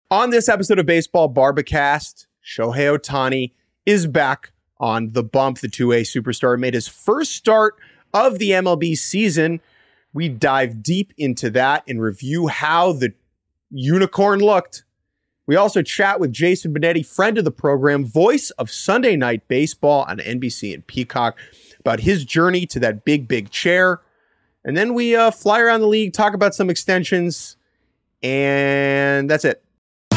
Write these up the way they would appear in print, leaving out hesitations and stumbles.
On this episode of Baseball Barbacast, Shohei Ohtani is back on the bump. The 2A superstar made his first start of the MLB season. We dive deep into that and review how the unicorn looked. We also chat with Jason Benetti, friend of the program, voice of Sunday Night Baseball on NBC and Peacock, about his journey to that big chair. And then we fly around the league, talk about some extensions, and that's it.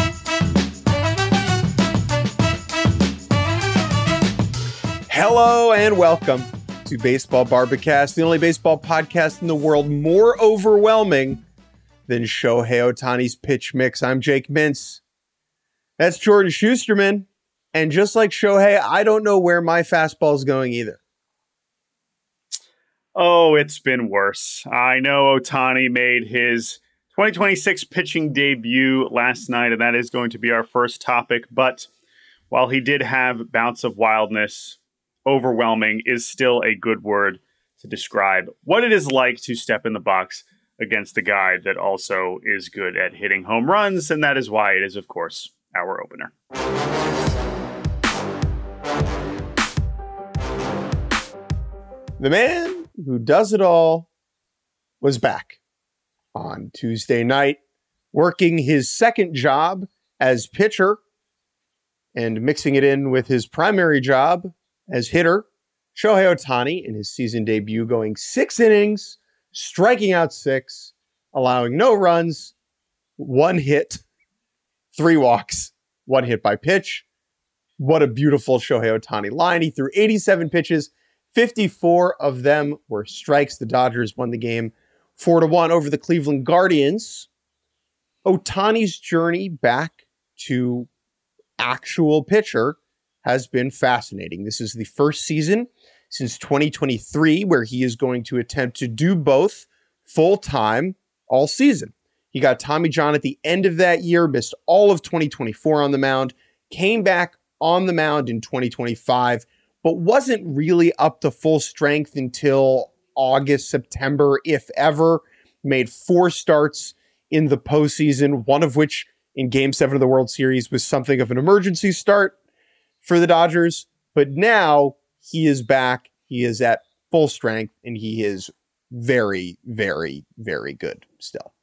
Hello and welcome to Baseball Barbacast, the only baseball podcast in the world more overwhelming than Shohei Ohtani's pitch mix. I'm Jake Mintz. That's Jordan Schusterman. And just like Shohei, I don't know where my fastball is going either. Oh, it's been worse. I know Ohtani made his 2026 pitching debut last night, and that is going to be our first topic. But while he did have bouts of wildness, overwhelming is still a good word to describe what it is like to step in the box against a guy that also is good at hitting home runs, and that is why it is, of course, our opener. The man who does it all was back on Tuesday night, working his second job as pitcher and mixing it in with his primary job as hitter. Shohei Ohtani in his season debut going 6 innings, striking out 6, allowing no runs, 1 hit, 3 walks, 1 hit by pitch. What a beautiful Shohei Ohtani line. He threw 87 pitches, 54 of them were strikes. The Dodgers won the game 4-1 over the Cleveland Guardians. Ohtani's journey back to actual pitcher has been fascinating. This is the first season since 2023 where he is going to attempt to do both full-time all season. He got Tommy John at the end of that year, missed all of 2024 on the mound, came back on the mound in 2025, but wasn't really up to full strength until August, September, if ever. Made 4 starts in the postseason, one of which in Game 7 of the World Series was something of an emergency start for the Dodgers. But now he is back. He is at full strength, and he is very, very, very good still.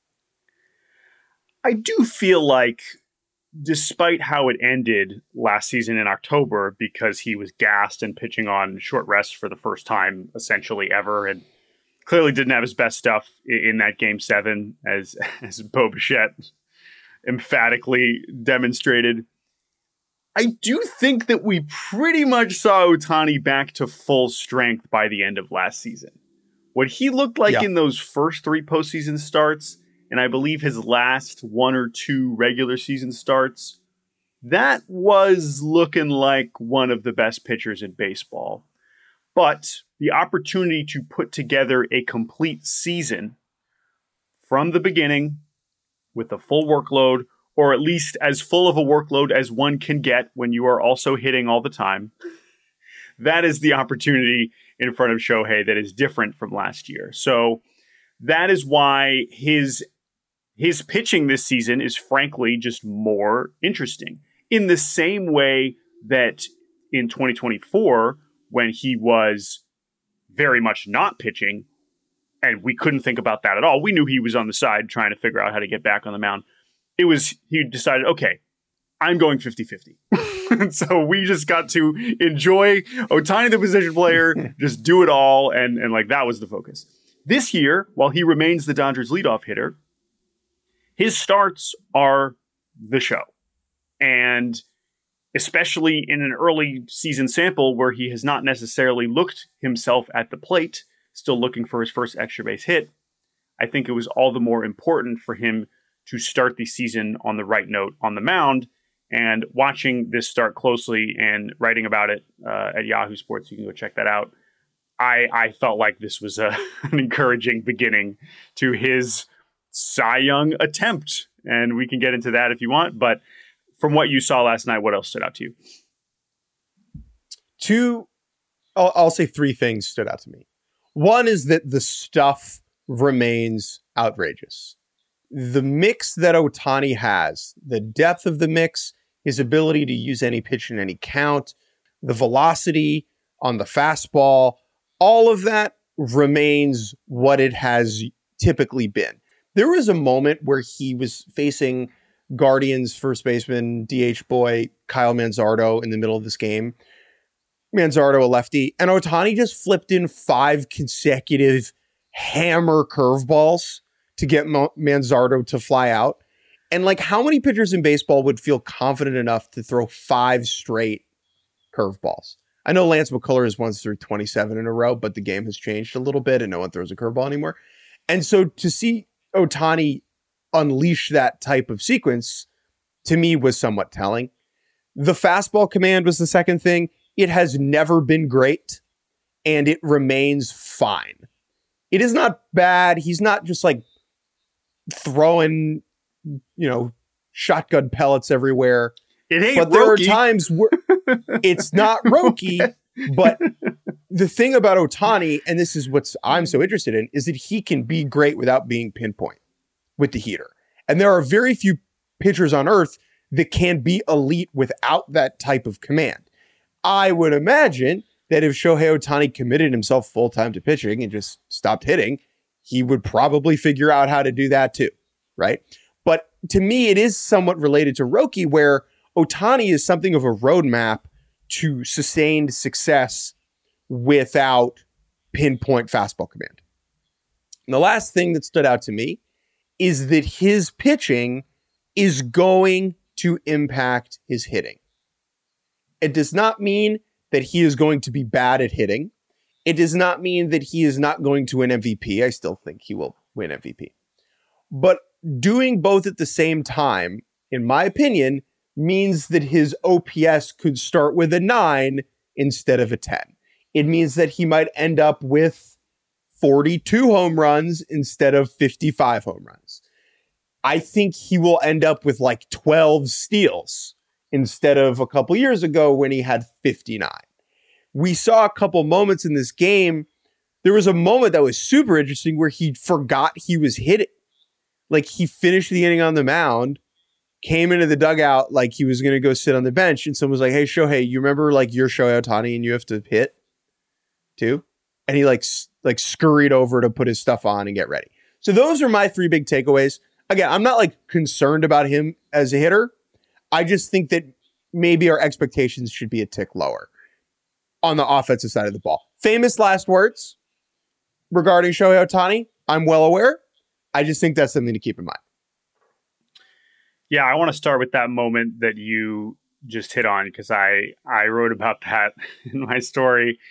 I do feel like, despite how it ended last season in October, because he was gassed and pitching on short rest for the first time essentially ever, and clearly didn't have his best stuff in that Game 7, as Bo Bichette emphatically demonstrated. I do think that we pretty much saw Ohtani back to full strength by the end of last season. What he looked like in those first 3 postseason starts, and I believe his last 1 or 2 regular season starts, that was looking like one of the best pitchers in baseball. But the opportunity to put together a complete season from the beginning with a full workload, or at least as full of a workload as one can get when you are also hitting all the time, that is the opportunity in front of Shohei that is different from last year. So that is why his pitching this season is frankly just more interesting. In the same way that in 2024, when he was very much not pitching, and we couldn't think about that at all. We knew he was on the side trying to figure out how to get back on the mound. He decided, okay, I'm going 50-50. So we just got to enjoy Ohtani, the position player, just do it all. And like, that was the focus. This year, while he remains the Dodgers leadoff hitter, his starts are the show. And especially in an early season sample where he has not necessarily looked himself at the plate, still looking for his first extra base hit, I think it was all the more important for him to start the season on the right note on the mound. And watching this start closely and writing about it at Yahoo Sports, you can go check that out. I felt like this was an encouraging beginning to his Cy Young attempt. And we can get into that if you want. But from what you saw last night, what else stood out to you? I'll say 3 things stood out to me. One is that the stuff remains outrageous. the mix that Ohtani has, the depth of the mix, his ability to use any pitch in any count, the velocity on the fastball, all of that remains what it has typically been. There was a moment where he was facing Guardians first baseman, DH boy, Kyle Manzardo in the middle of this game. Manzardo, a lefty, and Ohtani just flipped in 5 consecutive hammer curveballs to get Manzardo to fly out. And like, how many pitchers in baseball would feel confident enough to throw 5 straight curveballs? I know Lance McCullers has once threw 27 in a row, but the game has changed a little bit and no one throws a curveball anymore. And so to see Ohtani unleash that type of sequence, to me, was somewhat telling. The fastball command was the second thing. It has never been great, and it remains fine. It is not bad. He's not just like throwing, shotgun pellets everywhere. It ain't but there are times where it's not Roki. But the thing about Ohtani, and this is what I'm so interested in, is that he can be great without being pinpoint with the heater. And there are very few pitchers on earth that can be elite without that type of command. I would imagine that if Shohei Ohtani committed himself full-time to pitching and just stopped hitting, he would probably figure out how to do that too, right? But to me, it is somewhat related to Roki, where Ohtani is something of a roadmap to sustained success without pinpoint fastball command. And the last thing that stood out to me is that his pitching is going to impact his hitting. It does not mean that he is going to be bad at hitting. It does not mean that he is not going to win MVP. I still think he will win MVP. But doing both at the same time, in my opinion, means that his OPS could start with a 9 instead of a 10. It means that he might end up with 42 home runs instead of 55 home runs. I think he will end up with like 12 steals instead of a couple years ago when he had 59. We saw a couple moments in this game. There was a moment that was super interesting where he forgot he was hitting. Like, he finished the inning on the mound, came into the dugout like he was going to go sit on the bench, and someone was like, "Hey, Shohei, you remember like you're Shohei Ohtani and you have to hit too?" And he like scurried over to put his stuff on and get ready. So those are my 3 big takeaways. Again, I'm not like concerned about him as a hitter. I just think that maybe our expectations should be a tick lower on the offensive side of the ball. Famous last words regarding Shohei Ohtani, I'm well aware. I just think that's something to keep in mind. Yeah, I want to start with that moment that you just hit on, because I wrote about that in my story.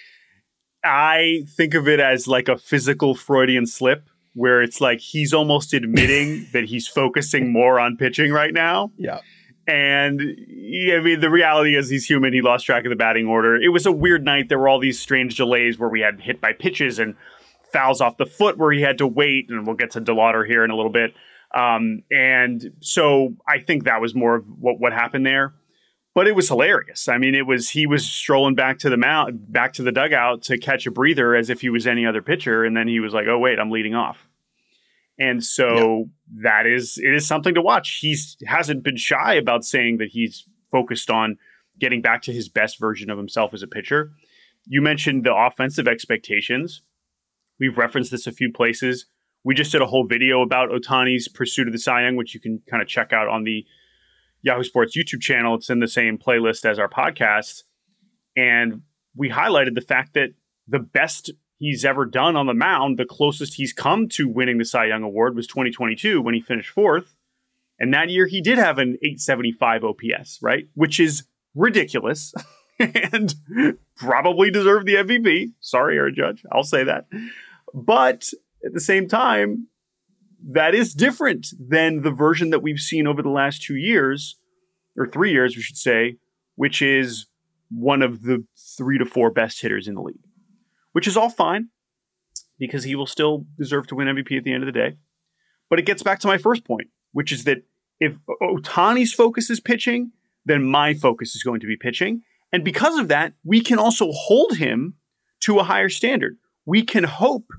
I think of it as like a physical Freudian slip, where it's like he's almost admitting that he's focusing more on pitching right now. Yeah. And I mean, the reality is he's human. He lost track of the batting order. It was a weird night. There were all these strange delays where we had hit by pitches and fouls off the foot where he had to wait. And we'll get to DeLauder here in a little bit. And so I think that was more of what happened there. But it was hilarious. I mean, he was strolling back to the dugout to catch a breather as if he was any other pitcher. And then he was like, "Oh, wait, I'm leading off." And so it is something to watch. He hasn't been shy about saying that he's focused on getting back to his best version of himself as a pitcher. You mentioned the offensive expectations. We've referenced this a few places. We just did a whole video about Ohtani's pursuit of the Cy Young, which you can kind of check out on the Yahoo Sports YouTube channel. It's in the same playlist as our podcast. And we highlighted the fact that the best he's ever done on the mound, the closest he's come to winning the Cy Young Award, was 2022 when he finished 4th. And that year he did have an 875 OPS, right? Which is ridiculous and probably deserved the MVP. Sorry, Aaron Judge. I'll say that. But at the same time, that is different than the version that we've seen over the last 2 years, or 3 years, we should say, which is one of the 3 to 4 best hitters in the league, which is all fine because he will still deserve to win MVP at the end of the day. But it gets back to my first point, which is that if Ohtani's focus is pitching, then my focus is going to be pitching. And because of that, we can also hold him to a higher standard. We can hope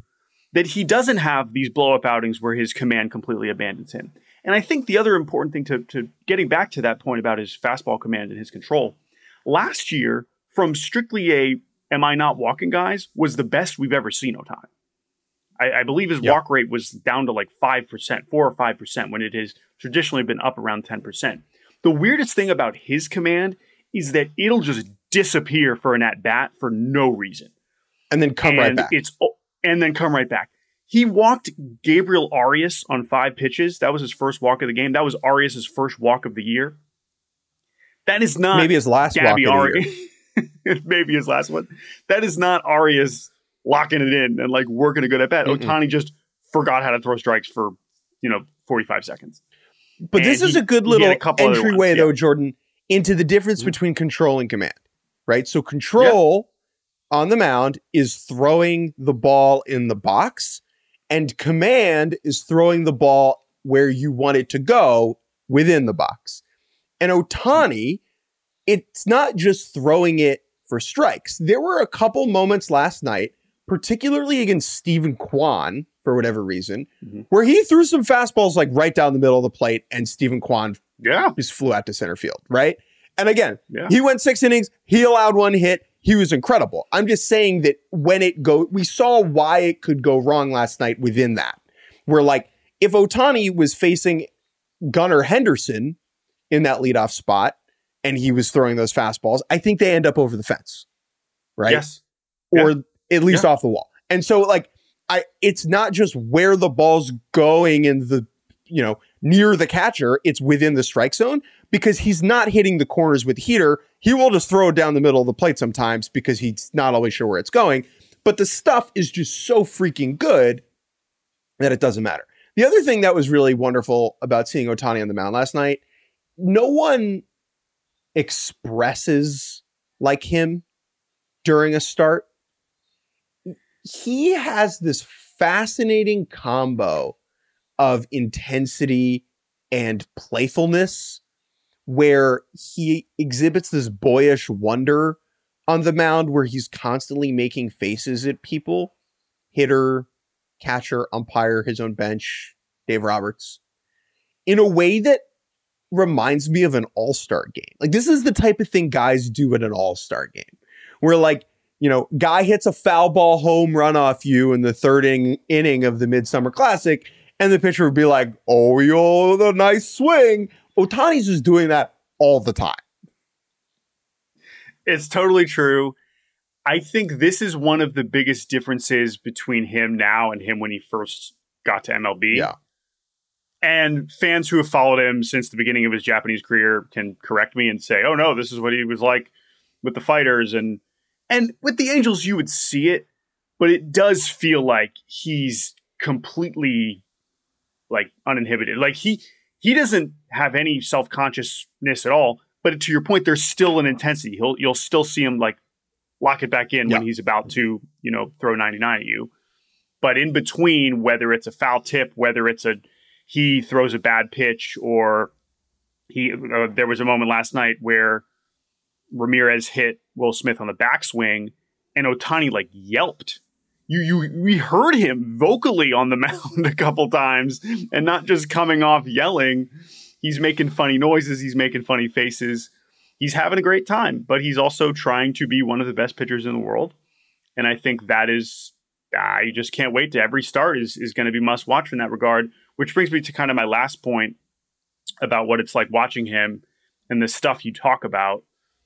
that he doesn't have these blow-up outings where his command completely abandons him. And I think the other important thing to getting back to that point about his fastball command and his control, last year, from strictly a am I not walking guys, was the best we've ever seen Ohtani. I believe his walk rate was down to like 5%, 4 or 5%, when it has traditionally been up around 10%. The weirdest thing about his command is that it'll just disappear for an at-bat for no reason. And then come right back. And then come right back. He walked Gabriel Arias on 5 pitches. That was his first walk of the game. That was Arias' first walk of the year. That is not maybe his last Gabby walk of the year. Maybe his last one. That is not Arias locking it in and like working a good at bat. Ohtani just forgot how to throw strikes for 45 seconds. But this is a good little entryway, though, Jordan, into the difference between control and command, right? So control on the mound is throwing the ball in the box, and command is throwing the ball where you want it to go within the box. And Ohtani, it's not just throwing it for strikes. There were a couple moments last night, particularly against Stephen Kwan, for whatever reason, where he threw some fastballs like right down the middle of the plate, and Stephen Kwan just flew out to center field, right? And again, he went 6 innings, he allowed 1 hit, he was incredible. I'm just saying that when we saw why it could go wrong last night within that. Where like, if Ohtani was facing Gunnar Henderson in that leadoff spot, and he was throwing those fastballs, I think they end up over the fence, right? Yes. Or at least off the wall. And so like, it's not just where the ball's going in the, near the catcher, it's within the strike zone, because he's not hitting the corners with the heater. He will just throw it down the middle of the plate sometimes because he's not always sure where it's going. But the stuff is just so freaking good that it doesn't matter. The other thing that was really wonderful about seeing Ohtani on the mound last night, no one expresses like him during a start. He has this fascinating combo of intensity and playfulness where he exhibits this boyish wonder on the mound where he's constantly making faces at people, hitter, catcher, umpire, his own bench, Dave Roberts, in a way that reminds me of an all-star game. Like, this is the type of thing guys do at an all-star game where, like, guy hits a foul ball home run off you in the 3rd inning of the Midsummer Classic, and the pitcher would be like, oh, yo, the nice swing. Ohtani's just doing that all the time. It's totally true. I think this is one of the biggest differences between him now and him when he first got to MLB. Yeah. And fans who have followed him since the beginning of his Japanese career can correct me and say, oh, no, this is what he was like with the Fighters. And with the Angels, you would see it, but it does feel like he's completely like uninhibited. Like he doesn't have any self-consciousness at all. But to your point, there's still an intensity. You'll still see him like lock it back in when he's about to, throw 99 at you. But in between, whether it's a foul tip, whether it's he throws a bad pitch, or there was a moment last night where Ramirez hit Will Smith on the backswing, and Ohtani like yelped. We heard him vocally on the mound a couple times, and not just coming off yelling. He's making funny noises. He's making funny faces. He's having a great time, but he's also trying to be one of the best pitchers in the world. And I think that is, you just can't wait to every start is going to be must watch in that regard, which brings me to kind of my last point about what it's like watching him and the stuff you talk about.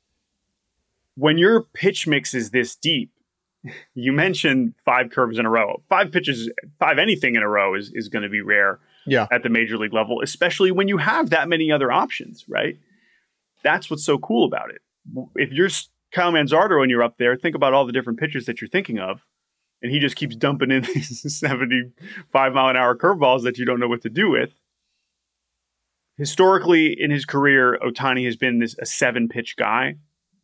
When your pitch mix is this deep, you mentioned 5 curves in a row. 5 pitches, 5 anything in a row is going to be rare at the major league level, especially when you have that many other options, right? That's what's so cool about it. If you're Kyle Manzardo and you're up there, think about all the different pitches that you're thinking of, and he just keeps dumping in these 75-mile-an-hour curveballs that you don't know what to do with. Historically, in his career, Ohtani has been a 7-pitch guy.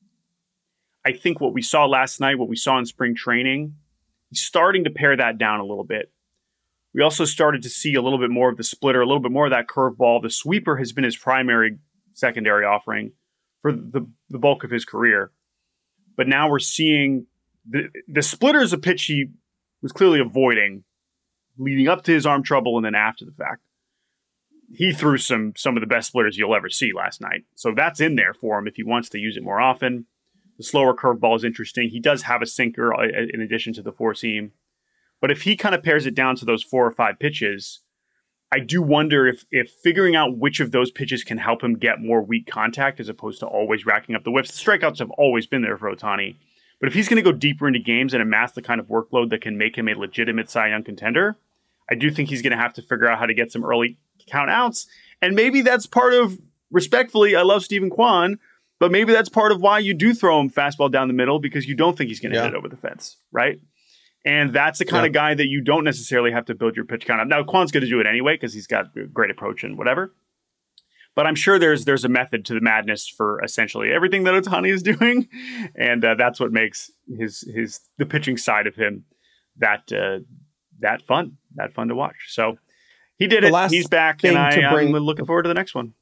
I think what we saw last night, what we saw in spring training, he's starting to pare that down a little bit. We also started to see a little bit more of the splitter, a little bit more of that curveball. The sweeper has been his primary secondary offering for the bulk of his career. But now we're seeing the splitter is a pitch he was clearly avoiding leading up to his arm trouble and then after the fact. He threw some of the best splitters you'll ever see last night. So that's in there for him if he wants to use it more often. The slower curveball is interesting. He does have a sinker in addition to the four seam. But if he kind of pares it down to those 4 or 5 pitches, I do wonder if figuring out which of those pitches can help him get more weak contact as opposed to always racking up the whiffs. The strikeouts have always been there for Ohtani. But if he's going to go deeper into games and amass the kind of workload that can make him a legitimate Cy Young contender, I do think he's going to have to figure out how to get some early count outs. And maybe that's part of, respectfully, I love Stephen Kwan, but maybe that's part of why you do throw him fastball down the middle, because you don't think he's going to hit it over the fence, right? And that's the kind of guy that you don't necessarily have to build your pitch count up. Now, Kwan's going to do it anyway because he's got a great approach and whatever. But I'm sure there's a method to the madness for essentially everything that Ohtani is doing, and that's what makes the pitching side of him that fun to watch. So he did it. He's back, and I'm looking forward to the next one.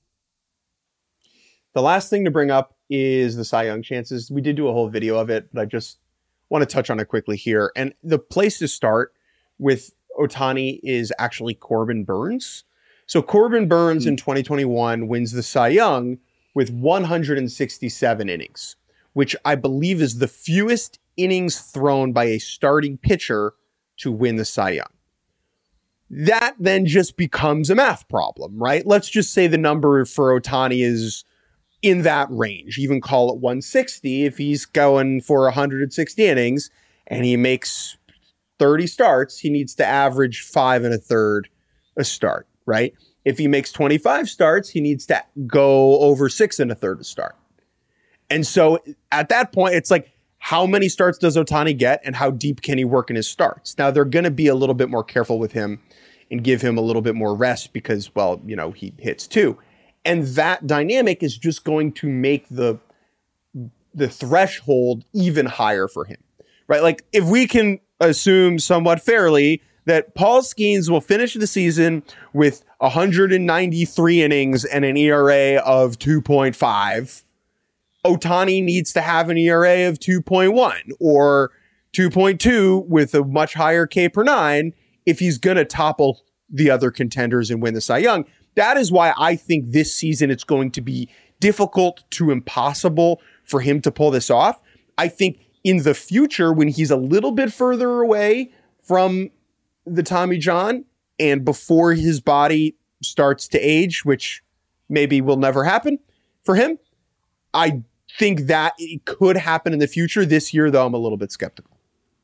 The last thing to bring up is the Cy Young chances. We did do a whole video of it, but I just want to touch on it quickly here. And the place to start with Ohtani is actually Corbin Burnes. So Corbin Burnes in 2021 wins the Cy Young with 167 innings, which I believe is the fewest innings thrown by a starting pitcher to win the Cy Young. That then just becomes a math problem, right? Let's just say the number for Ohtani is in that range. Even call it 160 if he's going for 160 innings and he makes 30 starts, he needs to average 5 1/3 a start, right? If he makes 25 starts, he needs to go over 6 1/3 a start. And so at that point, it's like, how many starts does Ohtani get and how deep can he work in his starts? Now, they're going to be a little bit more careful with him and give him a little bit more rest because, well, he hits too. And that dynamic is just going to make the threshold even higher for him, right? Like, if we can assume somewhat fairly that Paul Skeens will finish the season with 193 innings and an ERA of 2.5, Ohtani needs to have an ERA of 2.1 or 2.2 with a much higher K per 9 if he's going to topple the other contenders and win the Cy Young. That is why I think this season it's going to be difficult to impossible for him to pull this off. I think in the future, when he's a little bit further away from the Tommy John and before his body starts to age, which maybe will never happen for him, I think that it could happen in the future. This year, though, I'm a little bit skeptical.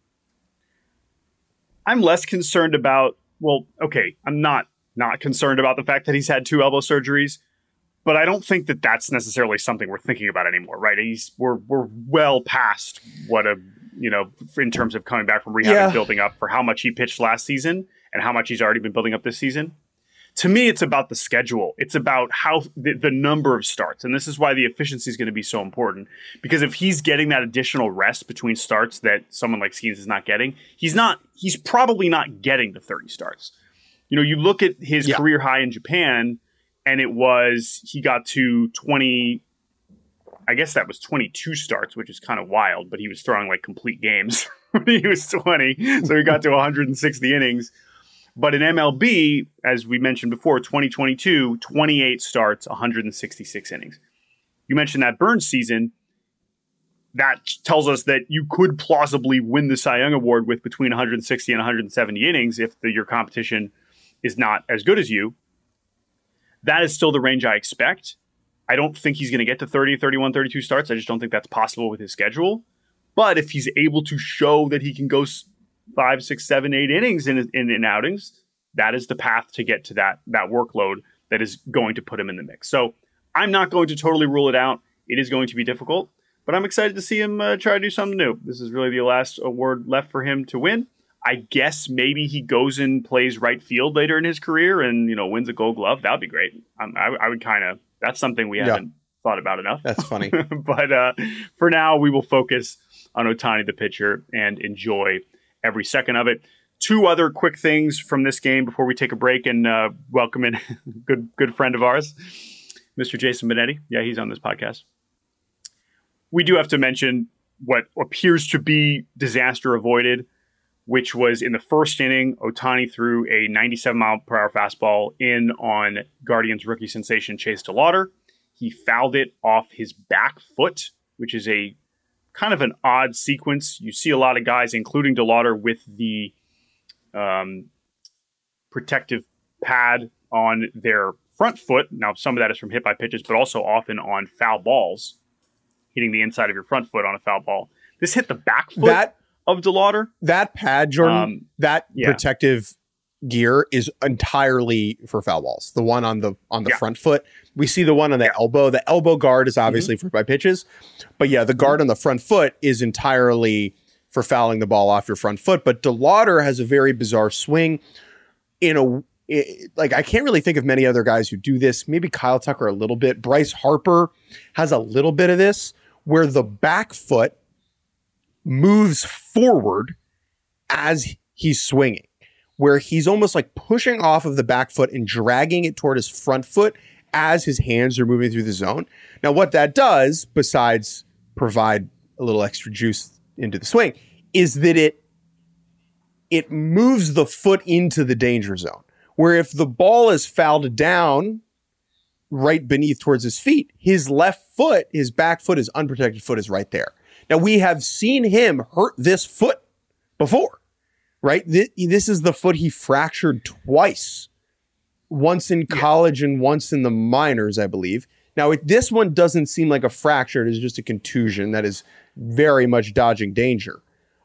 I'm less concerned about, I'm not concerned about the fact that he's had 2 elbow surgeries, but I don't think that that's necessarily something we're thinking about anymore, right? We're well past what in terms of coming back from rehab and building up for how much he pitched last season and how much he's already been building up this season. To me, it's about the schedule. It's about how the number of starts. And this is why the efficiency is going to be so important. Because if he's getting that additional rest between starts that someone like Skeens is not getting, he's probably not getting the 30 starts. You look at his career high in Japan, and he got to 20, I guess that was 22 starts, which is kind of wild, but he was throwing like complete games when he was 20. So he got to 160 innings. But in MLB, as we mentioned before, 2022, 28 starts, 166 innings. You mentioned that Burnes season. That tells us that you could plausibly win the Cy Young Award with between 160 and 170 innings if your competition is not as good as you. That is still the range I expect. I don't think he's going to get to 30, 31, 32 starts. I just don't think that's possible with his schedule. But if he's able to show that he can go 5, 6, 7, 8 innings in outings, that is the path to get to that workload that is going to put him in the mix. So I'm not going to totally rule it out. It is going to be difficult, but I'm excited to see him try to do something new. This is really the last award left for him to win. I guess maybe he goes and plays right field later in his career and, wins a Gold Glove. That would be great. I would that's something we haven't thought about enough. That's funny. But for now, we will focus on Ohtani, the pitcher, and enjoy every second of it. 2 other quick things from this game before we take a break and welcome in good friend of ours, Mr. Jason Benetti. Yeah, he's on this podcast. We do have to mention what appears to be disaster avoided. which was in the first inning. Ohtani threw a 97-mile-per-hour fastball in on Guardians rookie sensation Chase DeLauter. He fouled it off his back foot, which is a kind of an odd sequence. You see a lot of guys, including DeLauter, with the protective pad on their front foot. Now, some of that is from hit by pitches, but also often on foul balls, hitting the inside of your front foot on a foul ball. This hit the back foot of DeLauter. That pad, Jordan, protective gear is entirely for foul balls. The one on the front foot. We see the one on the elbow. The elbow guard is obviously for by pitches. But yeah, the guard on the front foot is entirely for fouling the ball off your front foot. But DeLauter has a very bizarre swing. I can't really think of many other guys who do this. Maybe Kyle Tucker a little bit. Bryce Harper has a little bit of this, where the back foot moves forward as he's swinging, where he's almost like pushing off of the back foot and dragging it toward his front foot as his hands are moving through the zone. Now, what that does, besides provide a little extra juice into the swing, is that it moves the foot into the danger zone, where if the ball is fouled down right beneath towards his feet, his left foot, his back foot, his unprotected foot is right there. Now, we have seen him hurt this foot before, right? This is the foot he fractured twice, once in college and once in the minors, I believe. Now, this one doesn't seem like a fracture. It is just a contusion that is very much dodging danger.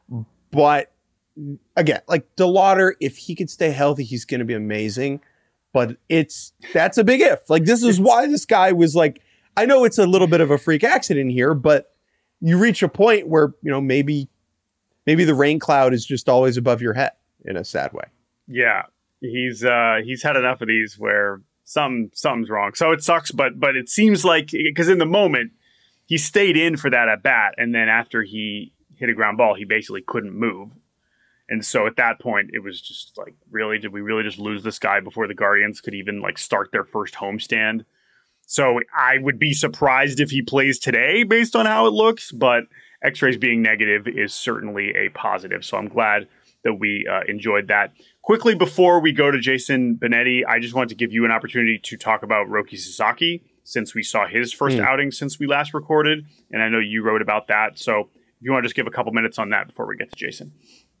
But again, like DeLauter, if he could stay healthy, he's going to be amazing. But that's a big if. Like, this is why this guy was like, I know it's a little bit of a freak accident here, but you reach a point where, maybe the rain cloud is just always above your head in a sad way. Yeah. He's had enough of these where something's wrong. So it sucks, but it seems like, because in the moment he stayed in for that at bat, and then after he hit a ground ball, he basically couldn't move. And so at that point, it was just like, really, did we really just lose this guy before the Guardians could even like start their first homestand? So I would be surprised if he plays today based on how it looks, but X-rays being negative is certainly a positive. So I'm glad that we enjoyed that. Quickly, before we go to Jason Benetti, I just wanted to give you an opportunity to talk about Roki Sasaki, since we saw his first outing since we last recorded. And I know you wrote about that. So if you want to just give a couple minutes on that before we get to Jason.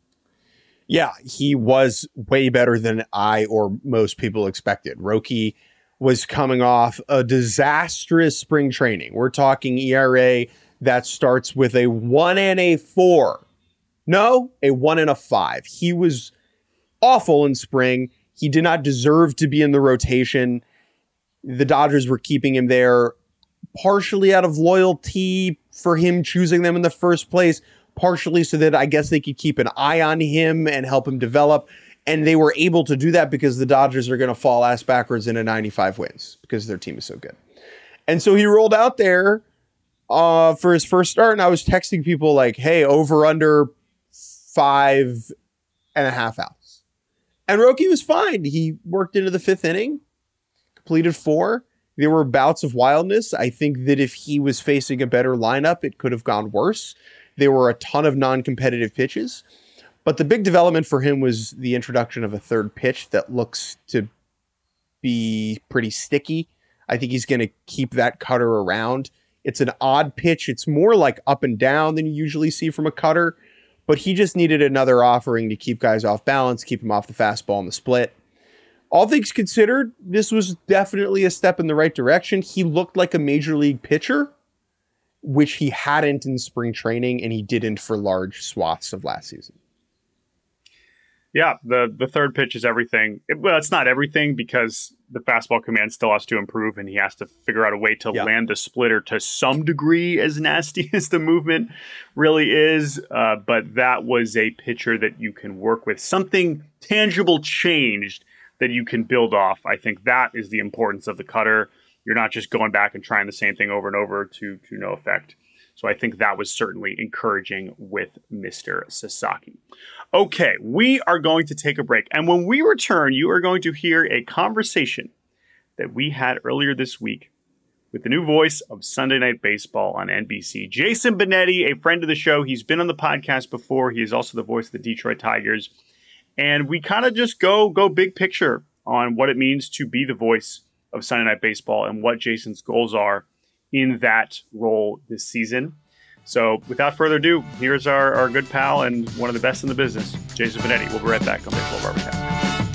Yeah, he was way better than I or most people expected. Roki was coming off a disastrous spring training. We're talking ERA that starts with a 1 and a 4. No, a 1 and a 5. He was awful in spring. He did not deserve to be in the rotation. The Dodgers were keeping him there partially out of loyalty for him choosing them in the first place, partially so that I guess they could keep an eye on him and help him develop. And they were able to do that because the Dodgers are going to fall ass backwards into 95 wins because their team is so good. And so he rolled out there for his first start. And I was texting people like, hey, over under 5.5 outs. And Roki was fine. He worked into the 5th inning, completed 4. There were bouts of wildness. I think that if he was facing a better lineup, it could have gone worse. There were a ton of non-competitive pitches. But the big development for him was the introduction of a third pitch that looks to be pretty sticky. I think he's going to keep that cutter around. It's an odd pitch. It's more like up and down than you usually see from a cutter. But he just needed another offering to keep guys off balance, keep him off the fastball and the split. All things considered, this was definitely a step in the right direction. He looked like a major league pitcher, which he hadn't in spring training, and he didn't for large swaths of last season. Yeah, the third pitch is everything. Well, it's not everything because the fastball command still has to improve, and he has to figure out a way to land the splitter to some degree, as nasty as the movement really is. But that was a pitcher that you can work with. Something tangible changed that you can build off. I think that is the importance of the cutter. You're not just going back and trying the same thing over and over to no effect. So I think that was certainly encouraging with Mr. Sasaki. Okay, we are going to take a break. And when we return, you are going to hear a conversation that we had earlier this week with the new voice of Sunday Night Baseball on NBC. Jason Benetti, a friend of the show. He's been on the podcast before. He is also the voice of the Detroit Tigers. And we kind of just go big picture on what it means to be the voice of Sunday Night Baseball and what Jason's goals are in that role this season. So without further ado, here's our good pal and one of the best in the business, Jason Benetti. We'll be right back on Baseball Barbecast.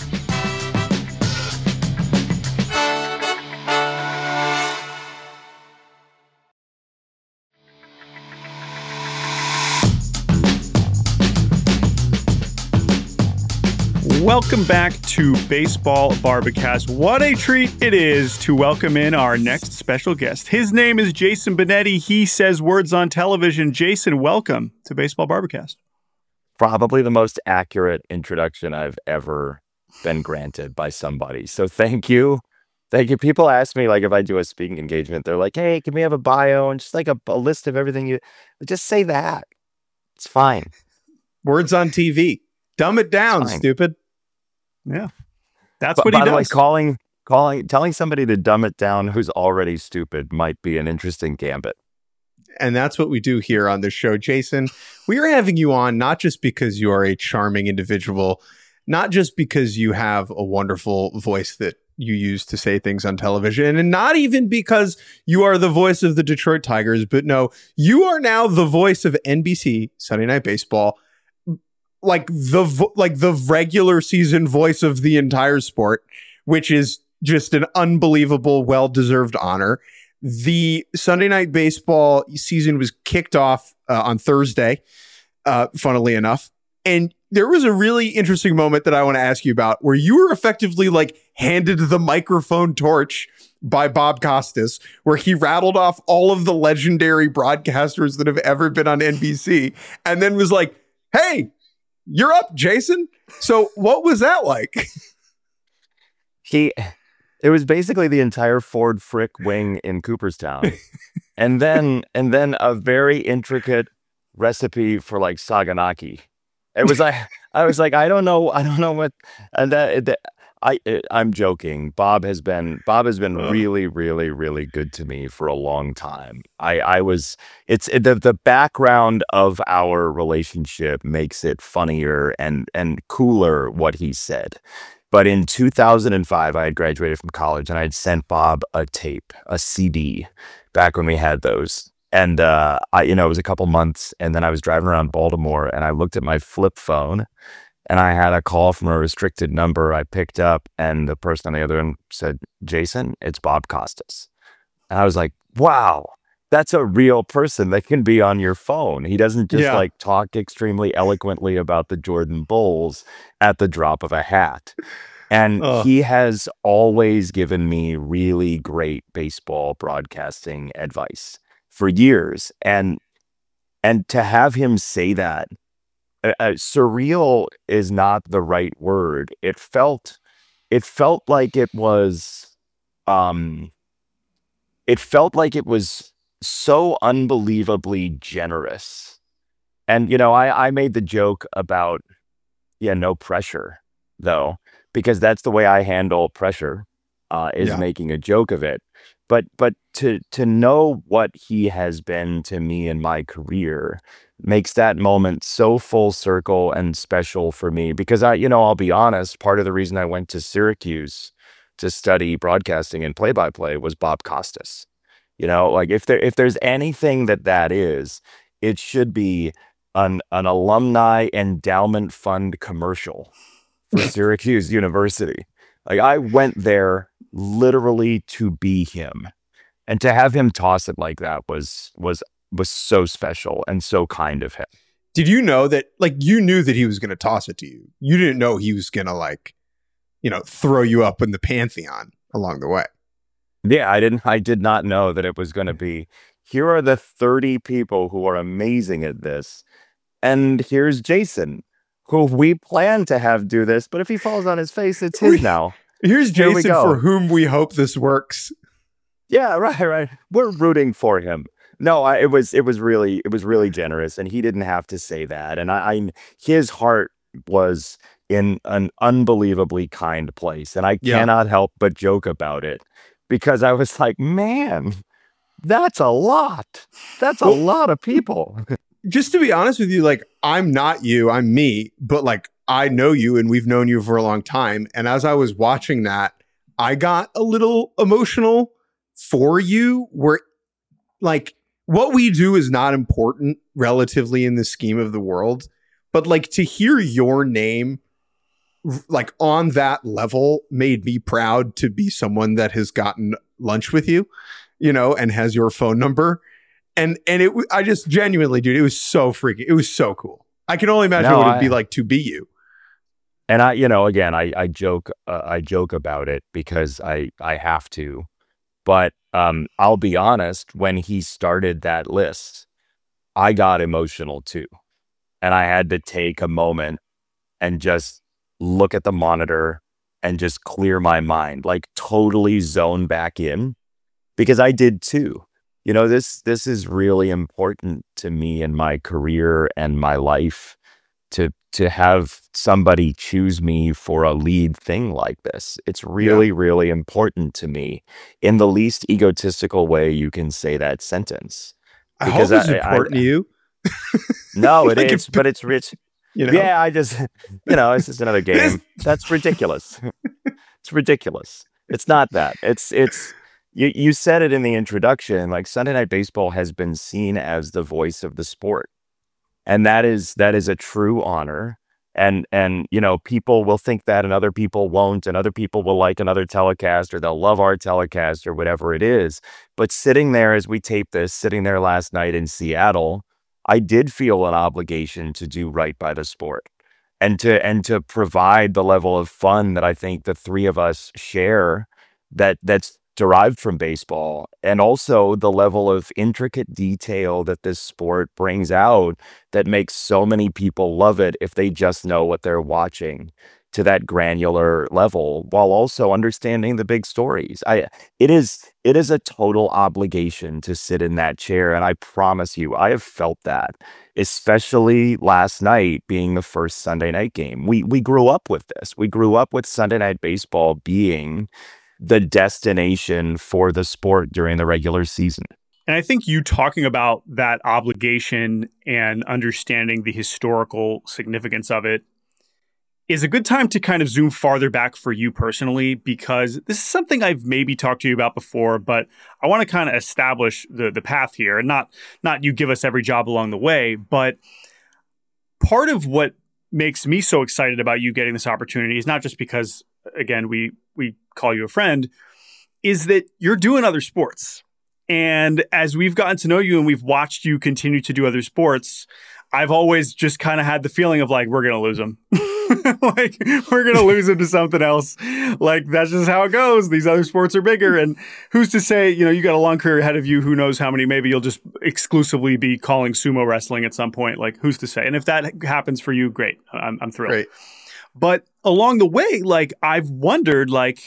Welcome back to Baseball Barbecast. What a treat it is to welcome in our next special guest. His name is Jason Benetti. He says words on television. Jason, welcome to Baseball Barbecast. Probably the most accurate introduction I've ever been granted by somebody. So thank you. Thank you. People ask me, like, if I do a speaking engagement, they're like, hey, can we have a bio and just like a list of everything you just say that. It's fine. Words on TV. Dumb it down, stupid. Yeah. That's what he does. By the way, telling somebody to dumb it down who's already stupid might be an interesting gambit. And that's what we do here on this show. Jason, we are having you on not just because you are a charming individual, not just because you have a wonderful voice that you use to say things on television, and not even because you are the voice of the Detroit Tigers, but no, you are now the voice of NBC Sunday Night Baseball, like the regular season voice of the entire sport, which is just an unbelievable, well-deserved honor. The Sunday Night Baseball season was kicked off on Thursday, funnily enough. And there was a really interesting moment that I want to ask you about where you were effectively like handed the microphone torch by Bob Costas, where he rattled off all of the legendary broadcasters that have ever been on NBC and then was like, hey, you're up, Jason. So what was that like? It was basically the entire Ford Frick wing in Cooperstown. and then a very intricate recipe for like Saganaki. It was like, I was like, I don't know what, and I'm joking. Bob has been really, really, really good to me for a long time. It's the background of our relationship makes it funnier and cooler what he said. But in 2005, I had graduated from college and I had sent Bob a tape, a CD, back when we had those. And it was a couple months, and then I was driving around Baltimore, and I looked at my flip phone, and I had a call from a restricted number. I picked up, and the person on the other end said, "Jason, it's Bob Costas." And I was like, "Wow, that's a real person that can be on your phone. He doesn't just like talk extremely eloquently about the Jordan Bulls at the drop of a hat." And he has always given me really great baseball broadcasting advice for years, and to have him say that, surreal is not the right word. It felt like it was so unbelievably generous. And I made the joke about no pressure though, because that's the way I handle pressure, is making a joke of it. But to know what he has been to me in my career makes that moment so full circle and special for me, because I'll be honest, part of the reason I went to Syracuse to study broadcasting and play-by-play was Bob Costas. Like if there's anything that is, it should be an alumni endowment fund commercial for Syracuse University. Like I went there literally to be him, and to have him toss it like that was so special and so kind of him. Did you know that, like, you knew that he was going to toss it to you? You didn't know he was going to throw you up in the pantheon along the way. Yeah, I did not know that it was going to be, here are the 30 people who are amazing at this, and here's Jason, who we plan to have do this, but if he falls on his face, it's his now. Here's Jason, for whom we hope this works. Yeah, right. We're rooting for him. No, it was really generous, and he didn't have to say that. And his heart was in an unbelievably kind place, and I cannot help but joke about it because I was like, man, that's a lot. That's a lot of people. Just to be honest with you, like, I'm not you, I'm me, but like, I know you and we've known you for a long time. And as I was watching that, I got a little emotional for you, where like what we do is not important relatively in the scheme of the world, but like to hear your name like on that level made me proud to be someone that has gotten lunch with you, and has your phone number. And I just genuinely, dude, it was so cool. I can only imagine what it'd be like to be you. And I joke about it because I have to, but I'll be honest, when he started that list, I got emotional too. And I had to take a moment and just look at the monitor and just clear my mind, like totally zone back in, because I did too. This is really important to me in my career and my life, to have somebody choose me for a lead thing like this. It's really, really important to me in the least egotistical way you can say that sentence. I hope it's important to you. No, it is, but it's rich. Yeah, I just, it's just another game. That's ridiculous. It's ridiculous. It's not that. It's you said it in the introduction, like Sunday Night Baseball has been seen as the voice of the sport. And that is a true honor. And people will think that and other people won't, and other people will like another telecast or they'll love our telecast or whatever it is. But sitting there as we tape this, sitting there last night in Seattle, I did feel an obligation to do right by the sport and to provide the level of fun that I think the three of us share that's derived from baseball, and also the level of intricate detail that this sport brings out that makes so many people love it if they just know what they're watching to that granular level, while also understanding the big stories. It is a total obligation to sit in that chair, and I promise you, I have felt that, especially last night being the first Sunday night game. We grew up with this. We grew up with Sunday Night Baseball being the destination for the sport during the regular season. And I think you talking about that obligation and understanding the historical significance of it is a good time to kind of zoom farther back for you personally, because this is something I've maybe talked to you about before, but I want to kind of establish the path here, and not you give us every job along the way. But part of what makes me so excited about you getting this opportunity is not just because, again, we call you a friend, is that you're doing other sports. And as we've gotten to know you and we've watched you continue to do other sports, I've always just kind of had the feeling of like, we're going to lose him. Like, we're going to lose him to something else. Like, that's just how it goes. These other sports are bigger. And who's to say, you got a long career ahead of you. Who knows how many, maybe you'll just exclusively be calling sumo wrestling at some point. Like, who's to say? And if that happens for you, great. I'm thrilled. Great. But along the way, like, I've wondered, like,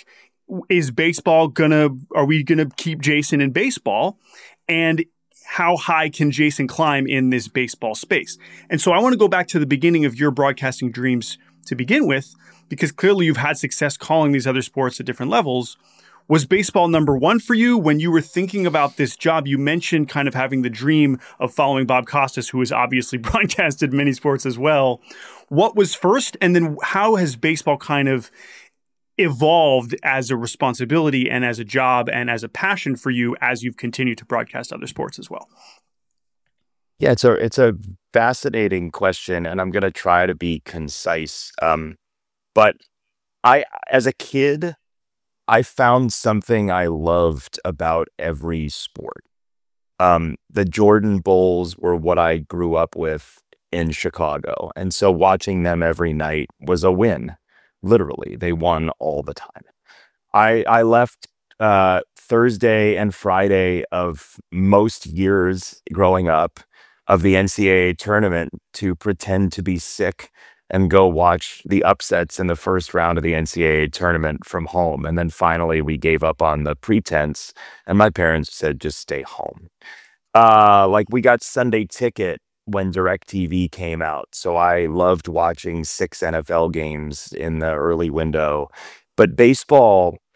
are we gonna keep Jason in baseball? And how high can Jason climb in this baseball space? And so I want to go back to the beginning of your broadcasting dreams to begin with, because clearly you've had success calling these other sports at different levels. Was baseball number one for you when you were thinking about this job? You mentioned kind of having the dream of following Bob Costas, who has obviously broadcasted many sports as well. What was first? And then how has baseball kind of evolved as a responsibility and as a job and as a passion for you as you've continued to broadcast other sports as well? Yeah, it's a fascinating question, and I'm going to try to be concise. But as a kid, I found something I loved about every sport. The Jordan Bulls were what I grew up with in Chicago. And so watching them every night was a win. Literally, they won all the time. I left Thursday and Friday of most years growing up of the NCAA tournament to pretend to be sick and go watch the upsets in the first round of the NCAA tournament from home. And then finally we gave up on the pretense, and my parents said, just stay home. Like, we got Sunday Ticket when DirecTV came out. So I loved watching 6 NFL games in the early window. But baseball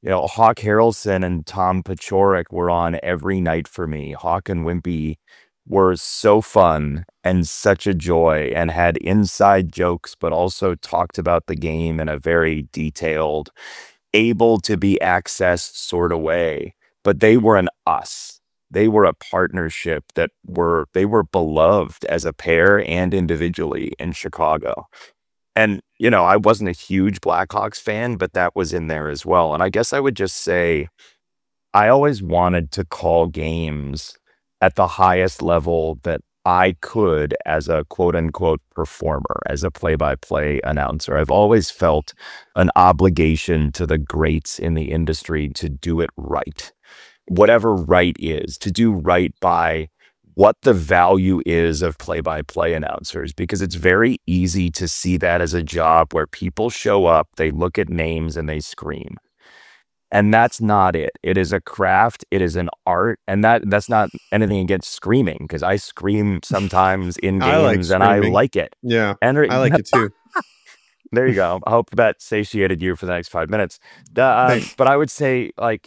Hawk Harrelson and Tom Paciorek were on every night for me. Hawk and Wimpy were so fun and such a joy and had inside jokes, but also talked about the game in a very detailed, able to be accessed sort of way. But they were an us. They were a partnership they were beloved as a pair and individually in Chicago. And, I wasn't a huge Blackhawks fan, but that was in there as well. And I guess I would just say I always wanted to call games at the highest level that I could as a quote unquote performer, as a play-by-play announcer. I've always felt an obligation to the greats in the industry to do it right. Whatever right is, to do right by what the value is of play-by-play announcers, because it's very easy to see that as a job where people show up, they look at names and they scream. And that's not it. It is a craft. It is an art. And that's not anything against screaming, because I scream sometimes in games and I like it. Yeah, and I like it too. There you go. I hope that satiated you for the next 5 minutes. But I would say, like,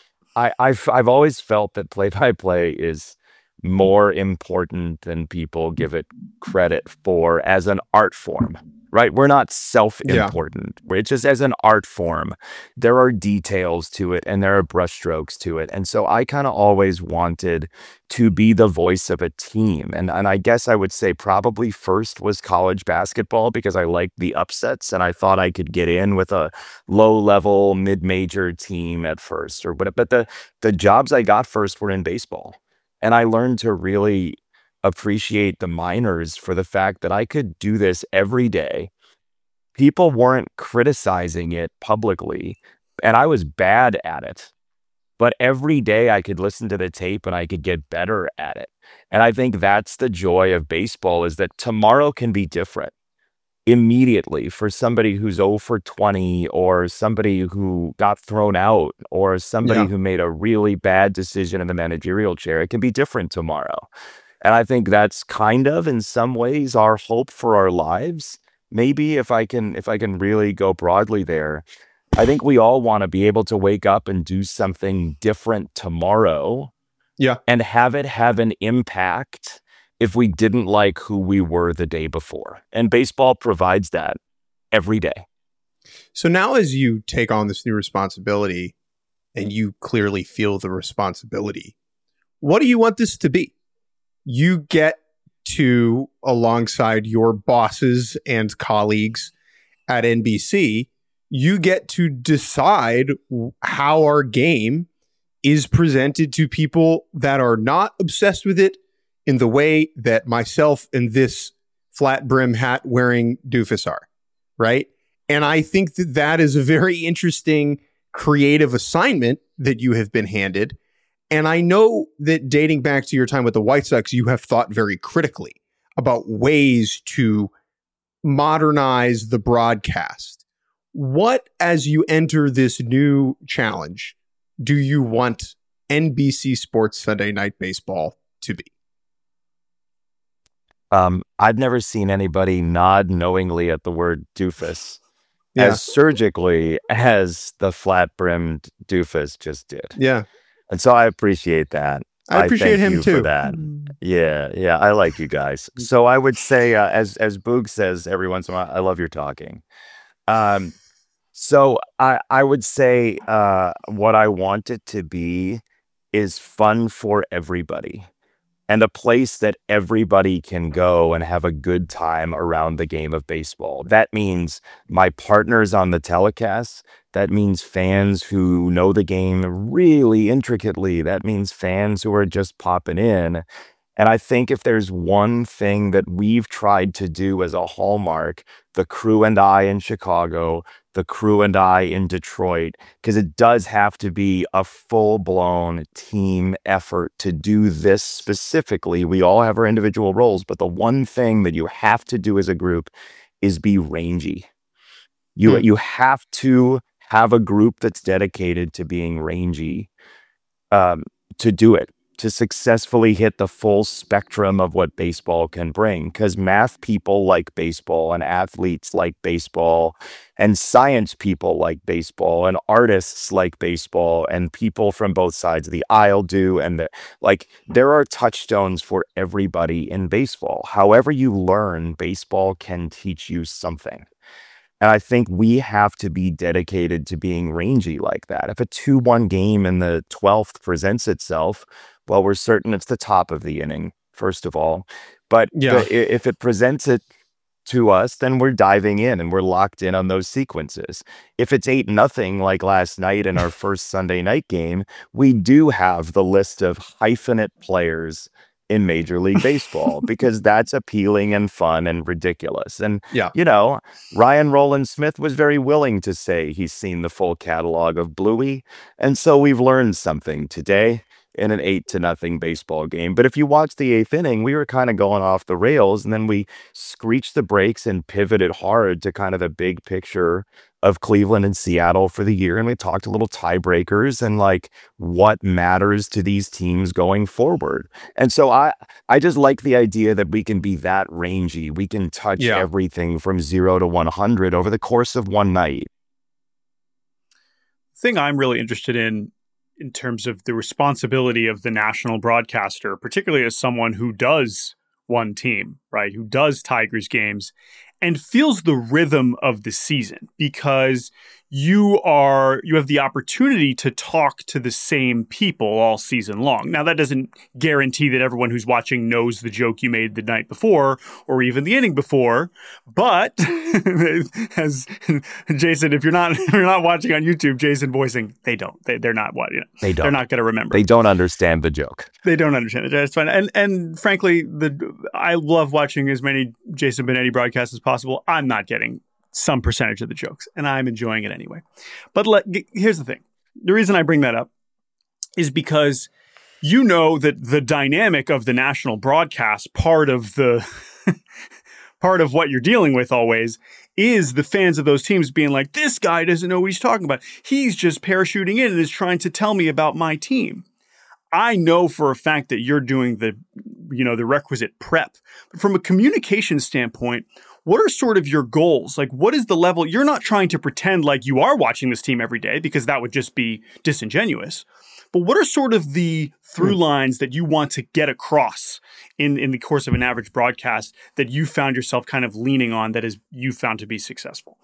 I've always felt that play-by-play is more important than people give it credit for as an art form, right? We're not self-important. It's just as an art form. There are details to it and there are brushstrokes to it. And so I kind of always wanted to be the voice of a team. And I guess I would say probably first was college basketball, because I liked the upsets and I thought I could get in with a low-level mid-major team at first. But the jobs I got first were in baseball. And I learned to really appreciate the minors for the fact that I could do this every day. People weren't criticizing it publicly, and I was bad at it. But every day I could listen to the tape and I could get better at it. And I think that's the joy of baseball, is that tomorrow can be different immediately for somebody who's 0 for 20, or somebody who got thrown out, or somebody who made a really bad decision in the managerial chair. It can be different tomorrow. And I think that's kind of, in some ways, our hope for our lives. Maybe if I can really go broadly there, I think we all want to be able to wake up and do something different tomorrow. Yeah. And have it have an impact if we didn't like who we were the day before. And baseball provides that every day. So now, as you take on this new responsibility, and you clearly feel the responsibility, what do you want this to be? You get to, alongside your bosses and colleagues at NBC, you get to decide how our game is presented to people that are not obsessed with it in the way that myself and this flat brim hat wearing doofus are, right? And I think that that is a very interesting creative assignment that you have been handed. And I know that, dating back to your time with the White Sox, you have thought very critically about ways to modernize the broadcast. What, as you enter this new challenge, do you want NBC Sports Sunday Night Baseball to be? I've never seen anybody nod knowingly at the word doofus as surgically as the flat-brimmed doofus just did. Yeah. And so I appreciate that. I appreciate him too. For that. Yeah, I like you guys. So I would say, as Boog says every once in a while, I love your talking. So I would say what I want it to be is fun for everybody, and a place that everybody can go and have a good time around the game of baseball. That means my partners on the telecast. That means fans who know the game really intricately. That means fans who are just popping in. And I think if there's one thing that we've tried to do as a hallmark, the crew and I in Chicago, the crew and I in Detroit, because it does have to be a full-blown team effort to do this specifically. We all have our individual roles, but the one thing that you have to do as a group is be rangy. You have to have a group that's dedicated to being rangy to do it. to successfully hit the full spectrum of what baseball can bring, because math people like baseball and athletes like baseball and science people like baseball and artists like baseball and people from both sides of the aisle do. And there are touchstones for everybody in baseball. However you learn, baseball can teach you something. And I think we have to be dedicated to being rangy like that. If a 2-1 game in the 12th presents itself, well, we're certain it's the top of the inning, first of all. But if it presents it to us, then we're diving in and we're locked in on those sequences. If it's 8-0 like last night in our first Sunday night game, we do have the list of hyphenate players in Major League Baseball because that's appealing and fun and ridiculous. And, Ryan Roland Smith was very willing to say he's seen the full catalog of Bluey. And so we've learned something today in an 8-0 baseball game. But if you watch the 8th inning, we were kind of going off the rails, and then we screeched the brakes and pivoted hard to kind of the big picture of Cleveland and Seattle for the year. And we talked a little tiebreakers and like what matters to these teams going forward. And so I just like the idea that we can be that rangy. We can touch everything from 0 to 100 over the course of one night. The thing I'm really interested in terms of the responsibility of the national broadcaster, particularly as someone who does one team, right, who does Tigers games and feels the rhythm of the season, because you have the opportunity to talk to the same people all season long. Now, that doesn't guarantee that everyone who's watching knows the joke you made the night before or even the inning before. But as Jason, if you're not watching on YouTube, Jason voicing, they're not what, they don't. They're not going to remember. They don't understand the joke. They don't understand it. That's fine. And frankly, I love watching as many Jason Benetti broadcasts as possible. I'm not getting some percentage of the jokes, and I'm enjoying it anyway. But here's the thing. The reason I bring that up is because that the dynamic of the national broadcast, part of what you're dealing with always, is the fans of those teams being like, this guy doesn't know what he's talking about. He's just parachuting in and is trying to tell me about my team. I know for a fact that you're doing the requisite prep. But from a communication standpoint, what are sort of your goals? Like, what is the level? You're not trying to pretend like you are watching this team every day, because that would just be disingenuous. But what are sort of the through lines that you want to get across in the course of an average broadcast that you found yourself kind of leaning on that is you found to be successful?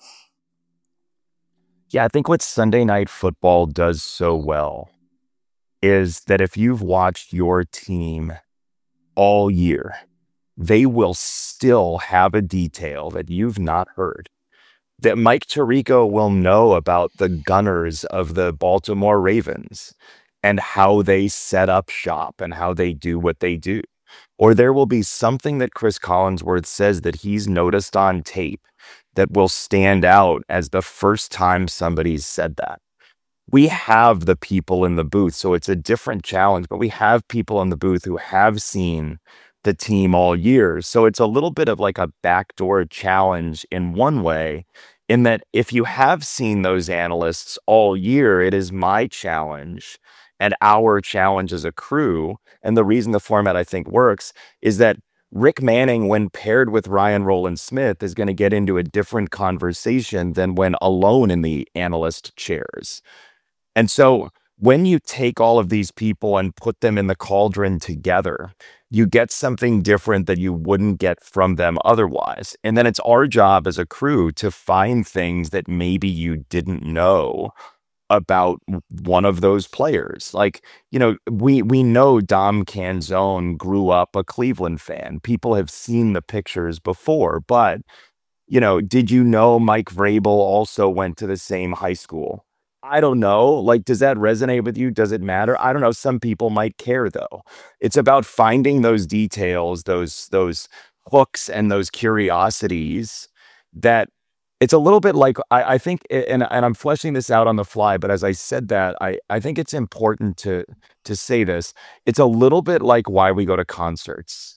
Yeah, I think what Sunday Night Football does so well is that if you've watched your team all year, they will still have a detail that you've not heard. That Mike Tirico will know about the Gunners of the Baltimore Ravens and how they set up shop and how they do what they do. Or there will be something that Chris Collinsworth says that he's noticed on tape that will stand out as the first time somebody's said that. We have the people in the booth, so it's a different challenge, but we have people in the booth who have seen the team all year. So it's a little bit of like a backdoor challenge in one way, in that if you have seen those analysts all year, it is my challenge and our challenge as a crew. And the reason the format I think works is that Rick Manning, when paired with Ryan Roland Smith, is going to get into a different conversation than when alone in the analyst chairs. And so when you take all of these people and put them in the cauldron together, you get something different that you wouldn't get from them otherwise. And then it's our job as a crew to find things that maybe you didn't know about one of those players. Like, we know Dom Canzone grew up a Cleveland fan. People have seen the pictures before, but, did you know Mike Vrabel also went to the same high school? I don't know. Like, does that resonate with you? Does it matter? I don't know. Some people might care, though. It's about finding those details, those hooks and those curiosities that it's a little bit like, I think, and I'm fleshing this out on the fly, but as I said that, I think it's important to say this. It's a little bit like why we go to concerts.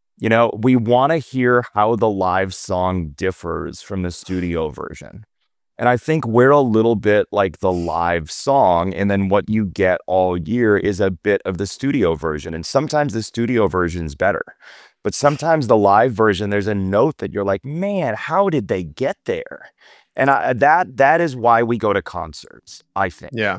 We want to hear how the live song differs from the studio version. And I think we're a little bit like the live song, and then what you get all year is a bit of the studio version. And sometimes the studio version's better. But sometimes the live version, there's a note that you're like, man, how did they get there? And that is why we go to concerts, I think. Yeah.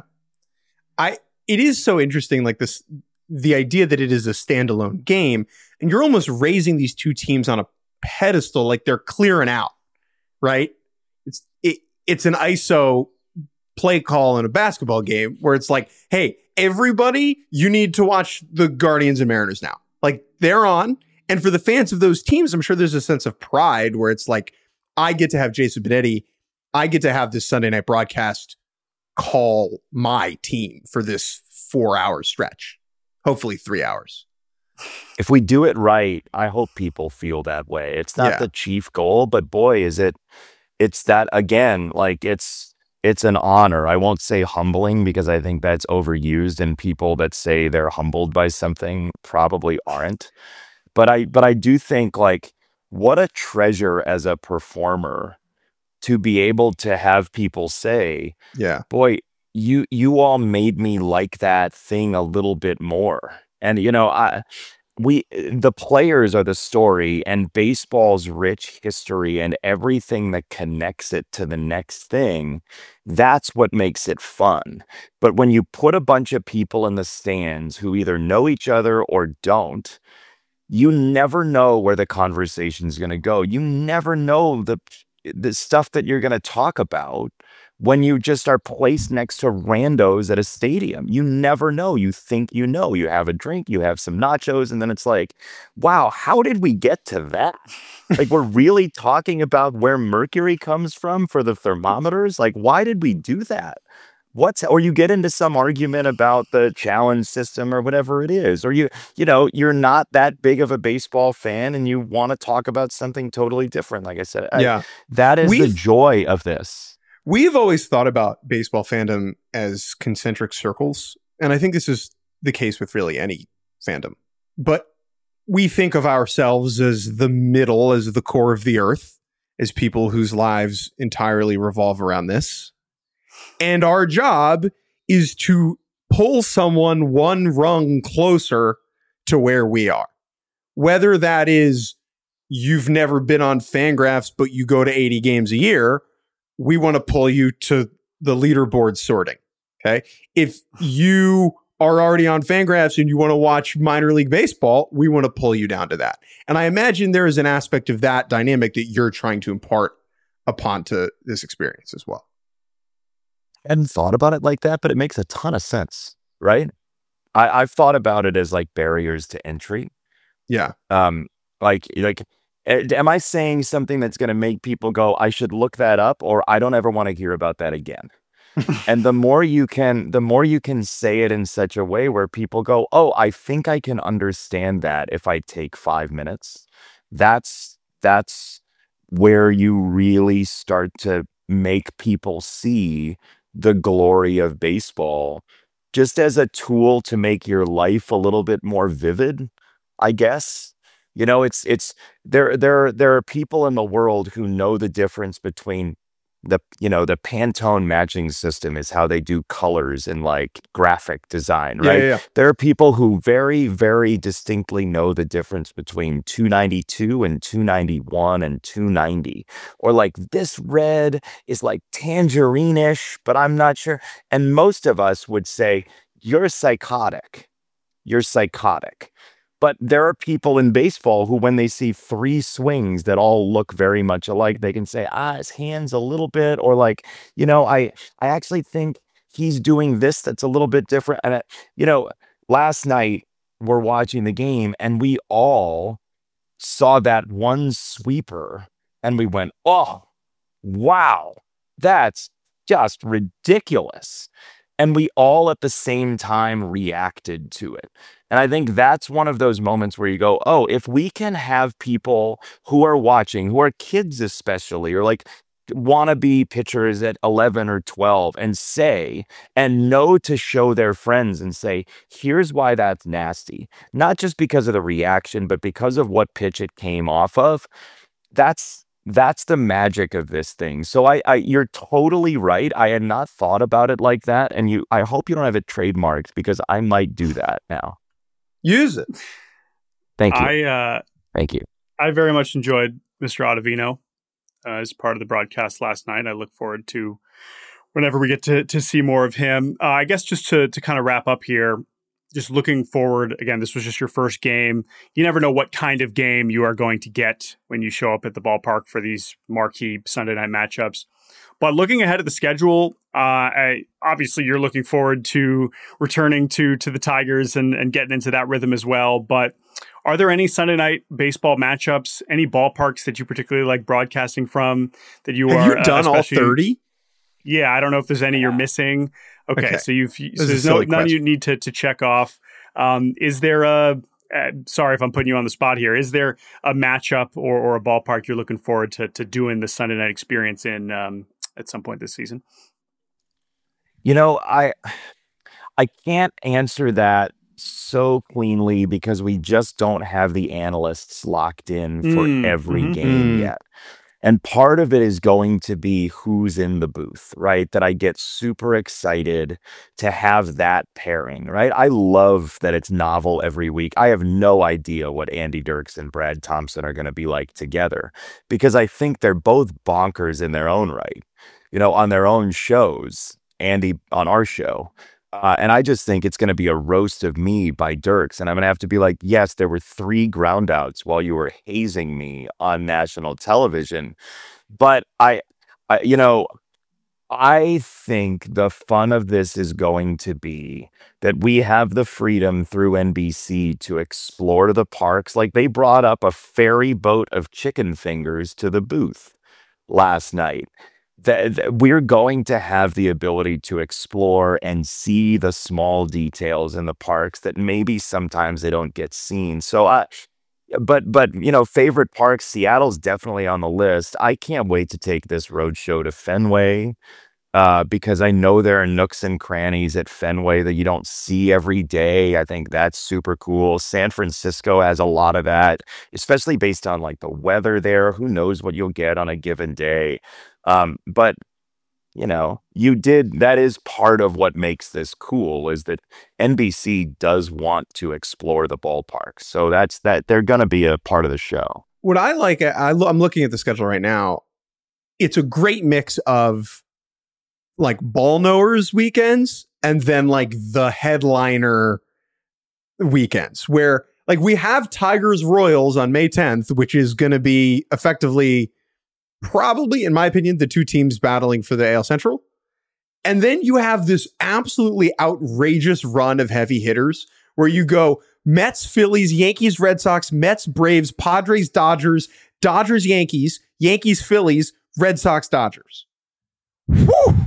It is so interesting, like this, the idea that it is a standalone game, and you're almost raising these two teams on a pedestal, like they're clearing out, right? It's an ISO play call in a basketball game where it's like, hey, everybody, you need to watch the Guardians and Mariners now. Like, they're on. And for the fans of those teams, I'm sure there's a sense of pride where it's like, I get to have Jason Benetti, I get to have this Sunday night broadcast call my team for this 4-hour stretch, hopefully 3 hours. If we do it right, I hope people feel that way. It's not the chief goal, but boy, it's that, again, like it's an honor. I won't say humbling because I think that's overused, and people that say they're humbled by something probably aren't. But I do think, like, what a treasure as a performer to be able to have people say, yeah, boy, you all made me like that thing a little bit more. And the players are the story, and baseball's rich history and everything that connects it to the next thing, that's what makes it fun. But when you put a bunch of people in the stands who either know each other or don't, you never know where the conversation's going to go. You never know the stuff that you're going to talk about when you just are placed next to randos at a stadium. You never know. You think you know. You have a drink, you have some nachos, and then it's like, wow, how did we get to that? Like, we're really talking about where mercury comes from for the thermometers? Like, why did we do that? Or you get into some argument about the challenge system or whatever it is, or you're not that big of a baseball fan and you want to talk about something totally different. Like I said, that is the joy of this. We've always thought about baseball fandom as concentric circles, and I think this is the case with really any fandom. But we think of ourselves as the middle, as the core of the earth, as people whose lives entirely revolve around this. And our job is to pull someone one rung closer to where we are. Whether that is you've never been on Fangraphs, but you go to 80 games a year, we want to pull you to the leaderboard sorting. Okay. If you are already on Fangraphs and you want to watch minor league baseball, we want to pull you down to that. And I imagine there is an aspect of that dynamic that you're trying to impart upon to this experience as well. I hadn't thought about it like that, but it makes a ton of sense, right? I've thought about it as like barriers to entry. Yeah. Like, am I saying something that's going to make people go, I should look that up, or I don't ever want to hear about that again? And the more you can say it in such a way where people go, oh, I think I can understand that if I take 5 minutes. That's where you really start to make people see the glory of baseball just as a tool to make your life a little bit more vivid, I guess. It's there are people in the world who know the difference between the Pantone matching system is how they do colors in like graphic design, right? Yeah. There are people who very, very distinctly know the difference between 292 and 291 and 290. Or like this red is like tangerine-ish, but I'm not sure. And most of us would say, you're psychotic. You're psychotic. But there are people in baseball who, when they see 3 swings that all look very much alike, they can say, his hand's a little bit, or like, I actually think he's doing this that's a little bit different. And, last night we're watching the game and we all saw that one sweeper and we went, oh, wow, that's just ridiculous. And we all at the same time reacted to it. And I think that's one of those moments where you go, oh, if we can have people who are watching, who are kids especially, or like wannabe pitchers at 11 or 12 and say, and know to show their friends and say, here's why that's nasty. Not just because of the reaction, but because of what pitch it came off of. That's that's the magic of this thing. So you're totally right. I had not thought about it like that. And I hope you don't have it trademarked, because I might do that now. Use it. Thank you. Thank you. I very much enjoyed Mr. Ottavino as part of the broadcast last night. I look forward to whenever we get to see more of him. I guess just to kind of wrap up here, just looking forward, again, this was just your first game. You never know what kind of game you are going to get when you show up at the ballpark for these marquee Sunday night matchups. But looking ahead at the schedule, obviously you're looking forward to returning to the Tigers and getting into that rhythm as well. But are there any Sunday night baseball matchups, any ballparks that you particularly like broadcasting from that you Have you done all 30? Yeah, I don't know if there's any you're missing. Okay. So there's none you need to check off. Is there sorry if I'm putting you on the spot here. Is there a matchup or a ballpark you're looking forward to doing the Sunday night experience in at some point this season? I can't answer that so cleanly because we just don't have the analysts locked in for every game yet. And part of it is going to be who's in the booth, right? That I get super excited to have that pairing, right? I love that it's novel every week. I have no idea what Andy Dirks and Brad Thompson are going to be like together, because I think they're both bonkers in their own right, on their own shows, Andy on our show. And I just think it's going to be a roast of me by Dirks. And I'm going to have to be like, yes, there were 3 groundouts while you were hazing me on national television. But I think the fun of this is going to be that we have the freedom through NBC to explore the parks. Like, they brought up a ferry boat of chicken fingers to the booth last night. We're going to have the ability to explore and see the small details in the parks that maybe sometimes they don't get seen. So, but favorite parks, Seattle's definitely on the list. I can't wait to take this road show to Fenway, because I know there are nooks and crannies at Fenway that you don't see every day. I think that's super cool. San Francisco has a lot of that, especially based on like the weather there. Who knows what you'll get on a given day. But that is part of what makes this cool, is that NBC does want to explore the ballpark. So they're going to be a part of the show. What I like, I'm looking at the schedule right now. It's a great mix of like ball knowers weekends and then like the headliner weekends, where like we have Tigers Royals on May 10th, which is going to be effectively probably, in my opinion, the 2 teams battling for the AL Central. And then you have this absolutely outrageous run of heavy hitters where you go Mets, Phillies, Yankees, Red Sox, Mets, Braves, Padres, Dodgers, Dodgers, Yankees, Yankees, Phillies, Red Sox, Dodgers. Whew.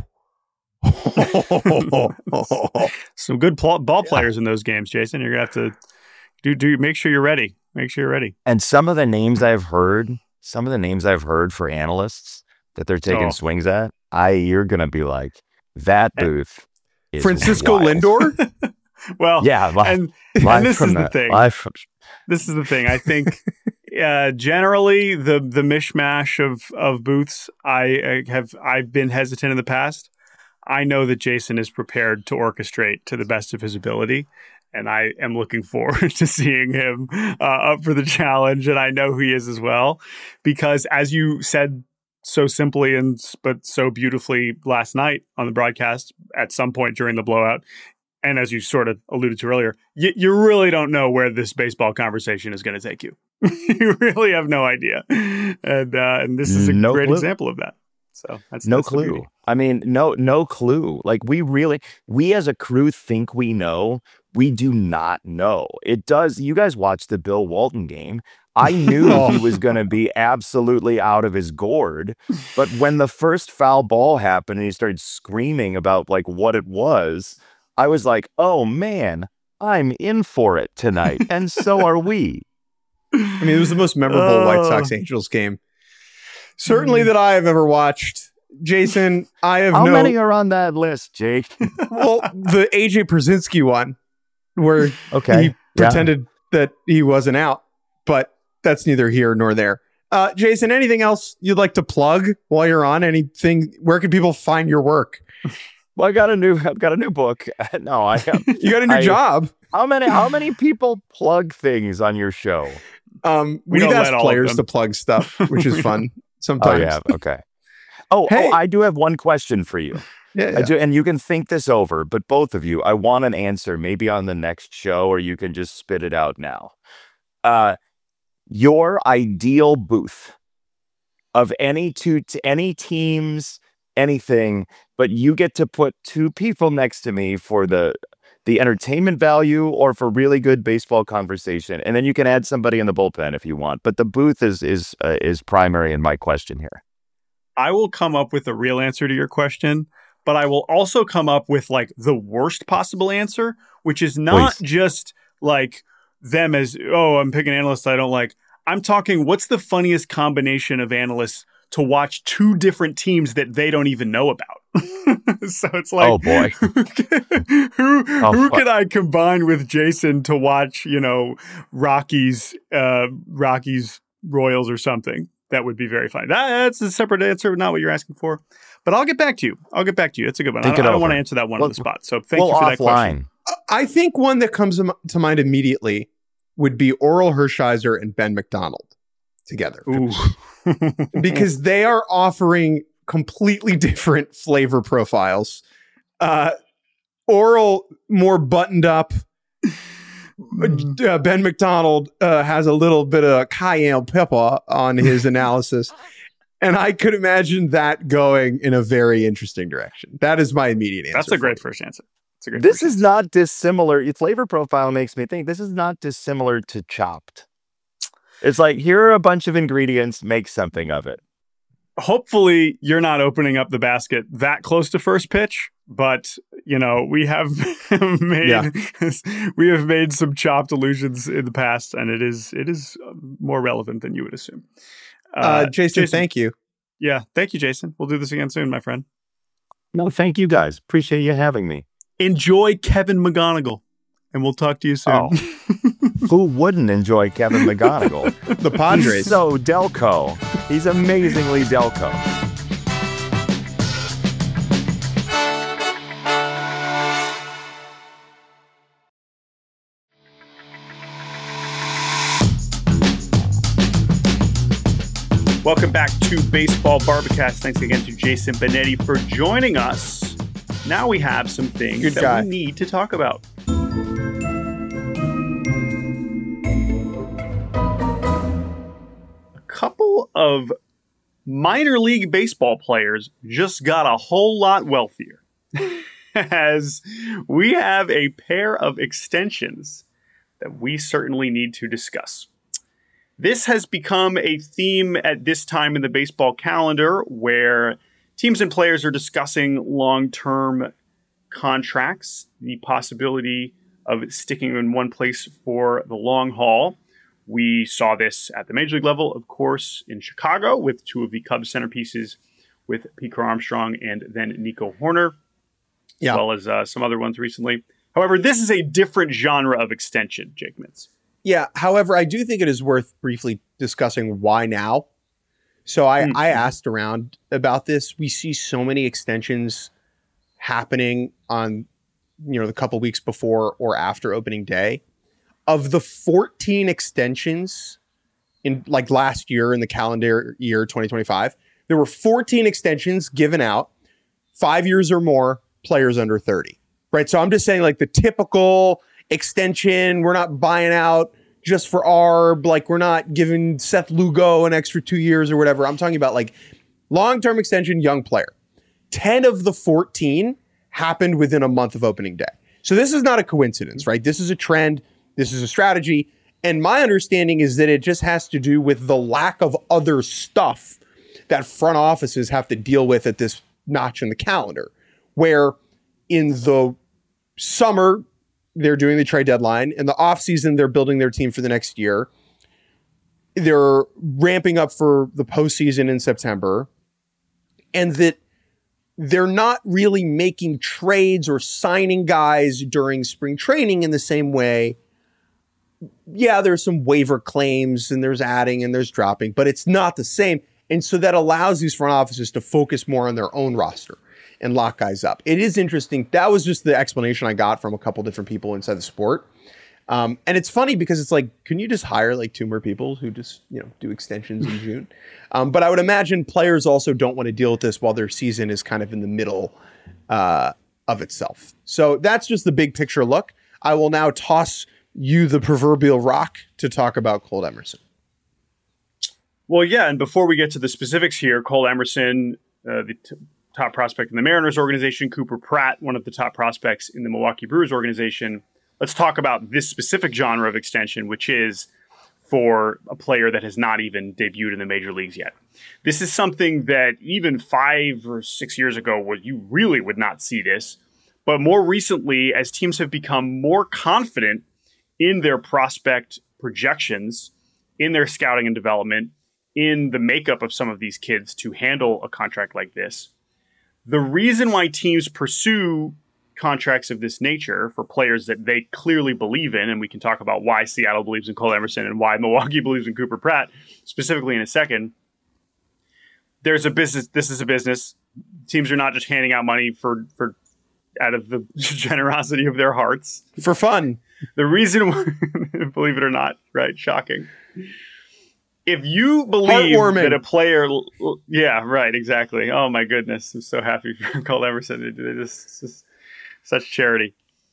Some good ball players in those games, Jason. You're going to have to do make sure you're ready. Make sure you're ready. And some of the names I've heard for analysts that they're taking swings at, you're going to be like, that booth is Francisco wild. Lindor? Well, yeah. And this is the thing. This is the thing. I think generally the mishmash of booths, I've been hesitant in the past. I know that Jason is prepared to orchestrate to the best of his ability. And I am looking forward to seeing him up for the challenge. And I know he is as well, because as you said so simply but so beautifully last night on the broadcast, at some point during the blowout, and as you sort of alluded to earlier, you really don't know where this baseball conversation is going to take you. You really have no idea. And this is a great example of that. So that's no clue. I mean, no clue. Like we as a crew think we know. We do not know. It does. You guys watched the Bill Walton game. I knew he was going to be absolutely out of his gourd. But when the first foul ball happened and he started screaming about like what it was, I was like, oh man, I'm in for it tonight. And so are we. I mean, it was the most memorable White Sox Angels game certainly that I have ever watched. Jason, I have How many are on that list, Jake? Well, the AJ Przinsky one, where he pretended that he wasn't out, but that's neither here nor there. Jason, anything else you'd like to plug while you're on? Anything? Where can people find your work? Well, I've got a new book. No, I have. You got a new job. How many people plug things on your show? We've asked players to plug stuff, which is fun sometimes. Oh, yeah. Okay. Oh, I do have one question for you. Yeah. I do, and you can think this over, but both of you, I want an answer maybe on the next show, or you can just spit it out now. Your ideal booth of any teams, anything, but you get to put two people next to me for the entertainment value or for really good baseball conversation, and then you can add somebody in the bullpen if you want. But the booth is primary in my question here. I will come up with a real answer to your question, but I will also come up with like the worst possible answer, which is not just like them as, I'm picking analysts I don't like. I'm talking, what's the funniest combination of analysts to watch two different teams that they don't even know about? So it's like, oh boy, who can I combine with Jason to watch, Rockies Royals or something? That would be very fun. That's a separate answer, not what you're asking for. But I'll get back to you. It's a good one. I don't want to answer that one on the spot. So thank you for that question. I think one that comes to mind immediately would be Oral Hershiser and Ben McDonald together. Ooh. Because they are offering completely different flavor profiles. Oral, more buttoned up. Ben McDonald has a little bit of cayenne pepper on his analysis. And I could imagine that going in a very interesting direction. That is my immediate answer. That's a great first answer. This is not dissimilar. Your flavor profile makes me think this is not dissimilar to Chopped. It's like, here are a bunch of ingredients, make something of it. Hopefully you're not opening up the basket that close to first pitch, but we have made some Chopped allusions in the past, and it is more relevant than you would assume. Jason, thank you. Yeah, thank you, Jason. We'll do this again soon, my friend. No, thank you guys. Appreciate you having me. Enjoy Kevin McGonigal, and we'll talk to you soon. Oh. Who wouldn't enjoy Kevin McGonigal? The Padres. He's so Delco. He's amazingly Delco. Welcome back to Baseball Barbacast. Thanks again to Jason Benetti for joining us. Now we have some things that we need to talk about. A couple of minor league baseball players just got a whole lot wealthier as we have a pair of extensions that we certainly need to discuss. This has become a theme at this time in the baseball calendar where teams and players are discussing long-term contracts, the possibility of sticking in one place for the long haul. We saw this at the major league level, of course, in Chicago with two of the Cubs centerpieces with Pete Armstrong and then Nico Hoerner, as well as some other ones recently. However, this is a different genre of extension, Jake Mintz. Yeah. However, I do think it is worth briefly discussing why now. So I asked around about this. We see so many extensions happening on, the couple weeks before or after opening day. Of the 14 extensions in like last year in the calendar year 2025, there were 14 extensions given out, 5 years or more, players under 30. Right. So I'm just saying, like, the typical extension, we're not buying out just for ARB, like we're not giving Seth Lugo an extra 2 years or whatever. I'm talking about like long-term extension, young player. 10 of the 14 happened within a month of opening day. So this is not a coincidence, right? This is a trend. This is a strategy. And my understanding is that it just has to do with the lack of other stuff that front offices have to deal with at this notch in the calendar, where in the summer, they're doing the trade deadline. In the offseason, they're building their team for the next year. They're ramping up for the postseason in September. And that they're not really making trades or signing guys during spring training in the same way yeah, there's some waiver claims and there's adding and there's dropping, but it's not the same. And so that allows these front offices to focus more on their own roster and lock guys up. It is interesting. That was just the explanation I got from a couple different people inside the sport. And it's funny because it's like, can you just hire like 2 more people who just, do extensions in June? But I would imagine players also don't want to deal with this while their season is kind of in the middle of itself. So that's just the big picture look. I will now toss you the proverbial rock to talk about Cole Emerson. Well, yeah, and before we get to the specifics here, Cole Emerson, the top prospect in the Mariners organization, Cooper Pratt, one of the top prospects in the Milwaukee Brewers organization. Let's talk about this specific genre of extension, which is for a player that has not even debuted in the major leagues yet. This is something that even 5 or 6 years ago, you really would not see this. But more recently, as teams have become more confident in their prospect projections, in their scouting and development, in the makeup of some of these kids to handle a contract like this, the reason why teams pursue contracts of this nature for players that they clearly believe in, and we can talk about why Seattle believes in Cole Emerson and why Milwaukee believes in Cooper Pratt specifically in a second. This is a business. Teams are not just handing out money for out of the generosity of their hearts. For fun. The reason, believe it or not, right? Shocking. If you believe that a player, yeah, right, exactly. Oh my goodness, I'm so happy for Cole Emerson. It's just such charity.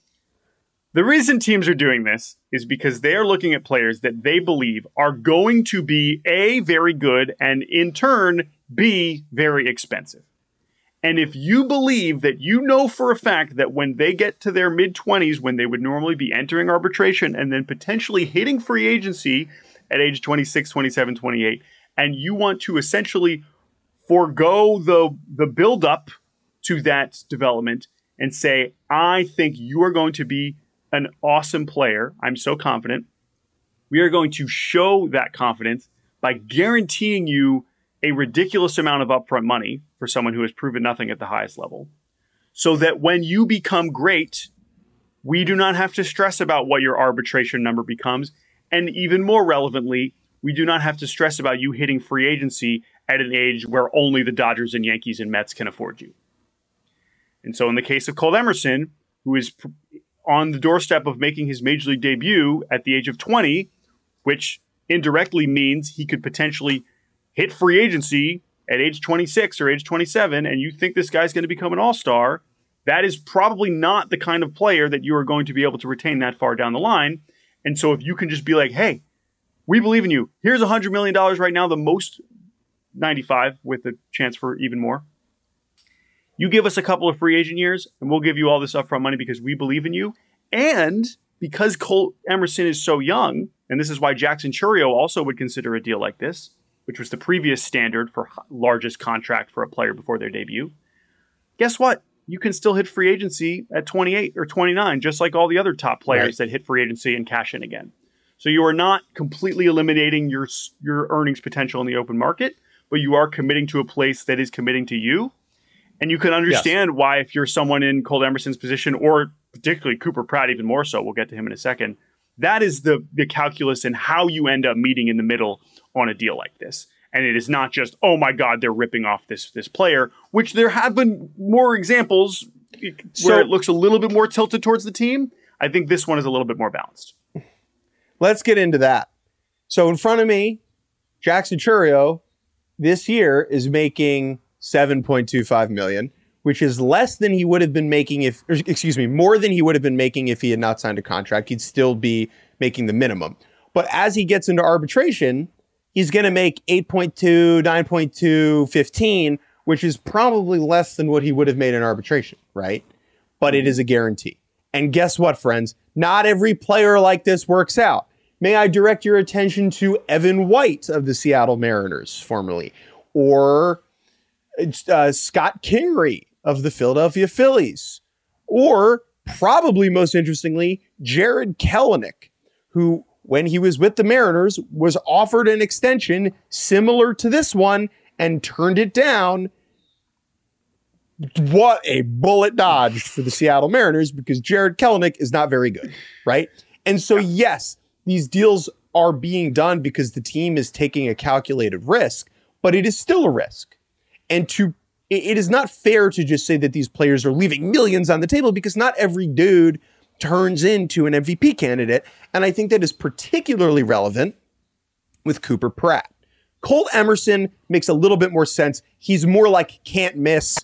The reason teams are doing this is because they are looking at players that they believe are going to be A, very good, and in turn, B, very expensive. And if you believe that you know for a fact that when they get to their mid-20s, when they would normally be entering arbitration and then potentially hitting free agency at age 26, 27, 28, and you want to essentially forego the build-up to that development and say, I think you are going to be an awesome player. I'm so confident. We are going to show that confidence by guaranteeing you a ridiculous amount of upfront money for someone who has proven nothing at the highest level, so that when you become great, we do not have to stress about what your arbitration number becomes. And even more relevantly, we do not have to stress about you hitting free agency at an age where only the Dodgers and Yankees and Mets can afford you. And so in the case of Cole Emerson, who is on the doorstep of making his major league debut at the age of 20, which indirectly means he could potentially hit free agency at age 26 or age 27, and you think this guy's going to become an all-star, that is probably not the kind of player that you are going to be able to retain that far down the line. And so if you can just be like, hey, we believe in you. Here's $100 million right now, the most 95 with a chance for even more. You give us a couple of free agent years and we'll give you all this upfront money because we believe in you. And because Cole Emerson is so young, and this is why Jackson Chourio also would consider a deal like this, which was the previous standard for largest contract for a player before their debut. Guess what? You can still hit free agency at 28 or 29, just like all the other top players that hit free agency and cash in again. So you are not completely eliminating your earnings potential in the open market, but you are committing to a place that is committing to you. And you can understand why, if you're someone in Cole Emerson's position, or particularly Cooper Pratt even more so, we'll get to him in a second, that is the calculus and how you end up meeting in the middle on a deal like this. And it is not just, oh my God, they're ripping off this player, which there have been more examples where it looks a little bit more tilted towards the team. I think this one is a little bit more balanced. Let's get into that. So in front of me, Jackson Chourio this year is making $7.25 million, which is less than he would have been making more than he would have been making if he had not signed a contract. He'd still be making the minimum. But as he gets into arbitration, he's going to make 8.2, 9.2, 15, which is probably less than what he would have made in arbitration, right? But it is a guarantee. And guess what, friends? Not every player like this works out. May I direct your attention to Evan White of the Seattle Mariners, formerly, or Scott Kingery of the Philadelphia Phillies, or probably most interestingly, Jared Kelenic, who, when he was with the Mariners, was offered an extension similar to this one and turned it down. What a bullet dodged for the Seattle Mariners, because Jared Kelenic is not very good, right? And so, yes, these deals are being done because the team is taking a calculated risk, but it is still a risk. And it is not fair to just say that these players are leaving millions on the table, because not every dude turns into an MVP candidate. And I think that is particularly relevant with Cooper Pratt. Cole Emerson makes a little bit more sense. He's more like can't miss.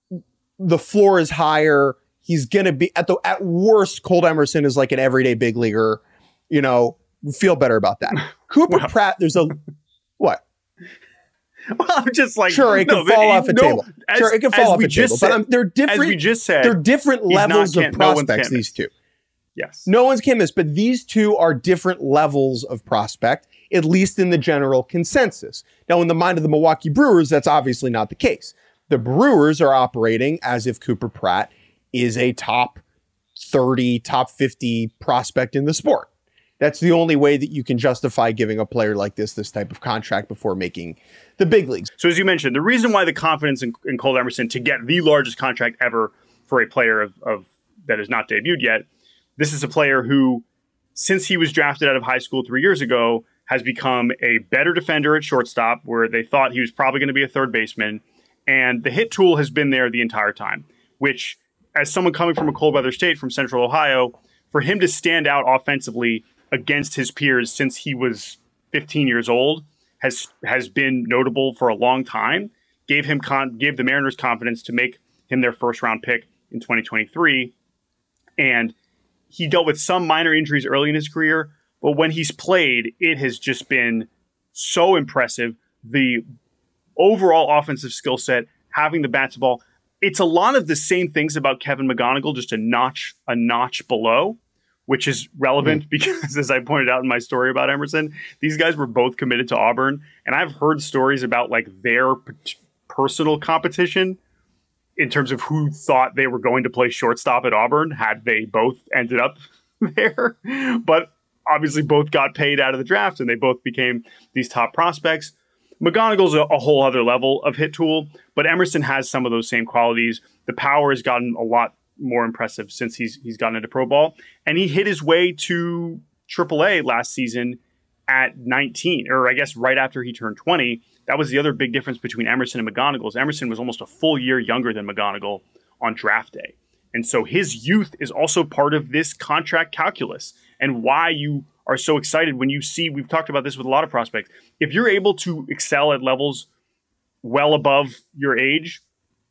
The floor is higher. He's going to be at worst, Cole Emerson is like an everyday big leaguer. You know, feel better about that. Cooper Pratt, there's a what? Well, I'm just like, sure, it could fall off a table. Sure, it could fall off a table. But they're different. As we just said, they're different levels of prospects. These two. Yes. No one's can't miss, but these two are different levels of prospect, at least in the general consensus. Now, in the mind of the Milwaukee Brewers, that's obviously not the case. The Brewers are operating as if Cooper Pratt is a top 30, top 50 prospect in the sport. That's the only way that you can justify giving a player like this type of contract before making the big leagues. So as you mentioned, the reason why the confidence in Cole Emerson to get the largest contract ever for a player of that is not debuted yet, this is a player who, since he was drafted out of high school 3 years ago, has become a better defender at shortstop, where they thought he was probably going to be a third baseman. And the hit tool has been there the entire time, which, as someone coming from a cold weather state from Central Ohio, for him to stand out offensively against his peers since he was 15 years old has been notable for a long time. Gave the Mariners confidence to make him their first round pick in 2023. And he dealt with some minor injuries early in his career, but when he's played, it has just been so impressive. The overall offensive skill set, having the bat to ball, it's a lot of the same things about Kevin McGonigal, just a notch below, which is relevant because, as I pointed out in my story about Emerson, these guys were both committed to Auburn. And I've heard stories about like their personal competition in terms of who thought they were going to play shortstop at Auburn had they both ended up there. But obviously both got paid out of the draft and they both became these top prospects. McGonigal's a whole other level of hit tool, but Emerson has some of those same qualities. The power has gotten a lot more impressive since he's gotten into pro ball, and he hit his way to AAA last season at 19, or I guess right after he turned 20. That was the other big difference between Emerson and McGonigal. Emerson was almost a full year younger than McGonigal on draft day, and so his youth is also part of this contract calculus and why you are so excited when you see, we've talked about this with a lot of prospects, if you're able to excel at levels well above your age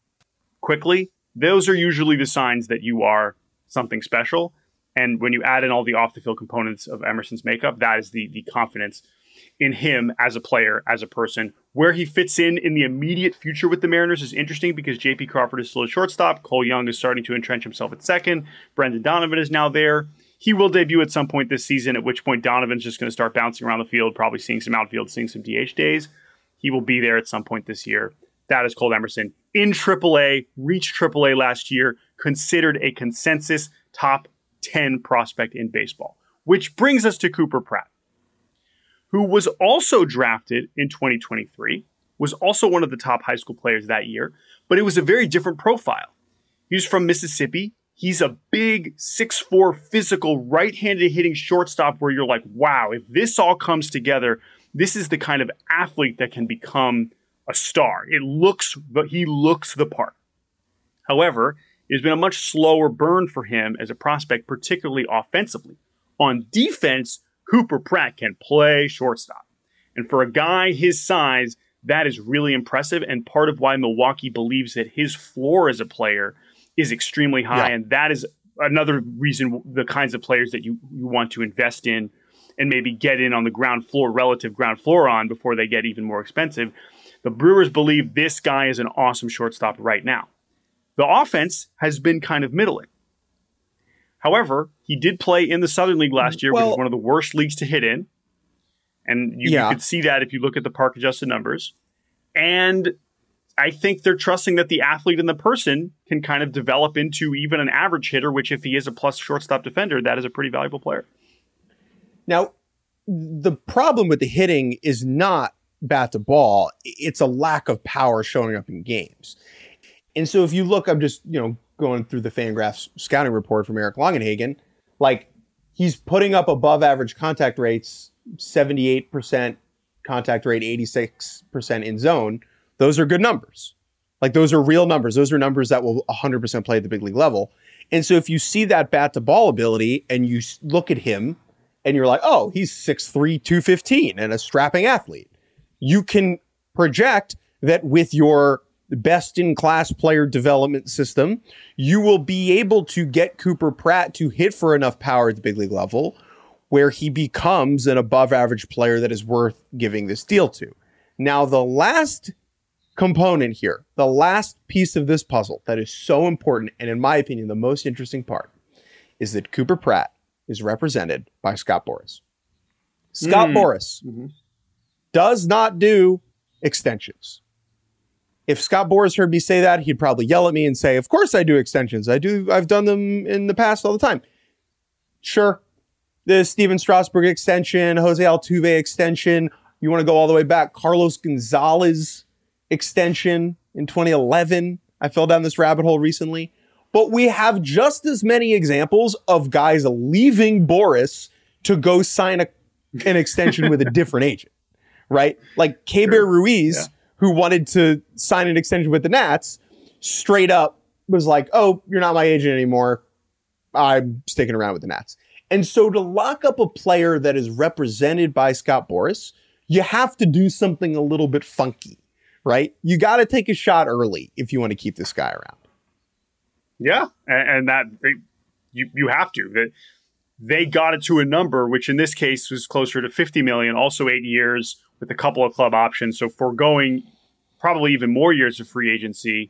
quickly, those are usually the signs that you are something special. And when you add in all the off-the-field components of Emerson's makeup, that is the confidence in him as a player, as a person. Where he fits in the immediate future with the Mariners is interesting because J.P. Crawford is still a shortstop. Cole Young is starting to entrench himself at second. Brendan Donovan is now there. He will debut at some point this season, at which point Donovan's just going to start bouncing around the field, probably seeing some outfield, seeing some DH days. He will be there at some point this year. That is Cole Emerson in AAA, reached AAA last year, considered a consensus top 10 prospect in baseball. Which brings us to Cooper Pratt, who was also drafted in 2023, was also one of the top high school players that year, but it was a very different profile. He's from Mississippi. He's a big 6'4", physical, right-handed hitting shortstop where you're like, wow, if this all comes together, this is the kind of athlete that can become a star. He looks the part. However, it's been a much slower burn for him as a prospect, particularly offensively. On defense, Cooper Pratt can play shortstop. And for a guy his size, that is really impressive and part of why Milwaukee believes that his floor as a player is extremely high. Yeah. And that is another reason the kinds of players that you want to invest in and maybe get in on the relative ground floor on before they get even more expensive. The Brewers believe this guy is an awesome shortstop right now. The offense has been kind of middling. However, he did play in the Southern League last year, which is one of the worst leagues to hit in. And you could see that if you look at the park adjusted numbers. And I think they're trusting that the athlete and the person can kind of develop into even an average hitter, which if he is a plus shortstop defender, that is a pretty valuable player. Now, the problem with the hitting is not bat to ball. It's a lack of power showing up in games. And so if you look, I'm just, going through the Fangraphs scouting report from Eric Longenhagen, like he's putting up above average contact rates, 78% contact rate, 86% in zone. Those are good numbers. Like, those are real numbers. Those are numbers that will 100% play at the big league level. And so if you see that bat to ball ability and you look at him and you're like, oh, he's 6'3", 215 and a strapping athlete, you can project that with your best-in-class player development system, you will be able to get Cooper Pratt to hit for enough power at the big league level where he becomes an above-average player that is worth giving this deal to. Now, the last component here, the last piece of this puzzle that is so important, and in my opinion, the most interesting part, is that Cooper Pratt is represented by Scott Boras. Scott Boras does not do extensions. If Scott Boras heard me say that, he'd probably yell at me and say, of course I do extensions. I've done them in the past all the time. Sure. The Steven Strasburg extension, Jose Altuve extension. You want to go all the way back. Carlos Gonzalez extension in 2011. I fell down this rabbit hole recently. But we have just as many examples of guys leaving Boras to go sign an extension with a different agent, right? Like Keibert Ruiz, who wanted to sign an extension with the Nats, straight up was like, oh, you're not my agent anymore. I'm sticking around with the Nats. And so to lock up a player that is represented by Scott Boras, you have to do something a little bit funky, right? You got to take a shot early if you want to keep this guy around. Yeah, and that you have to. That they got it to a number, which in this case was closer to $50 million, also 8 years with a couple of club options. So foregoing probably even more years of free agency.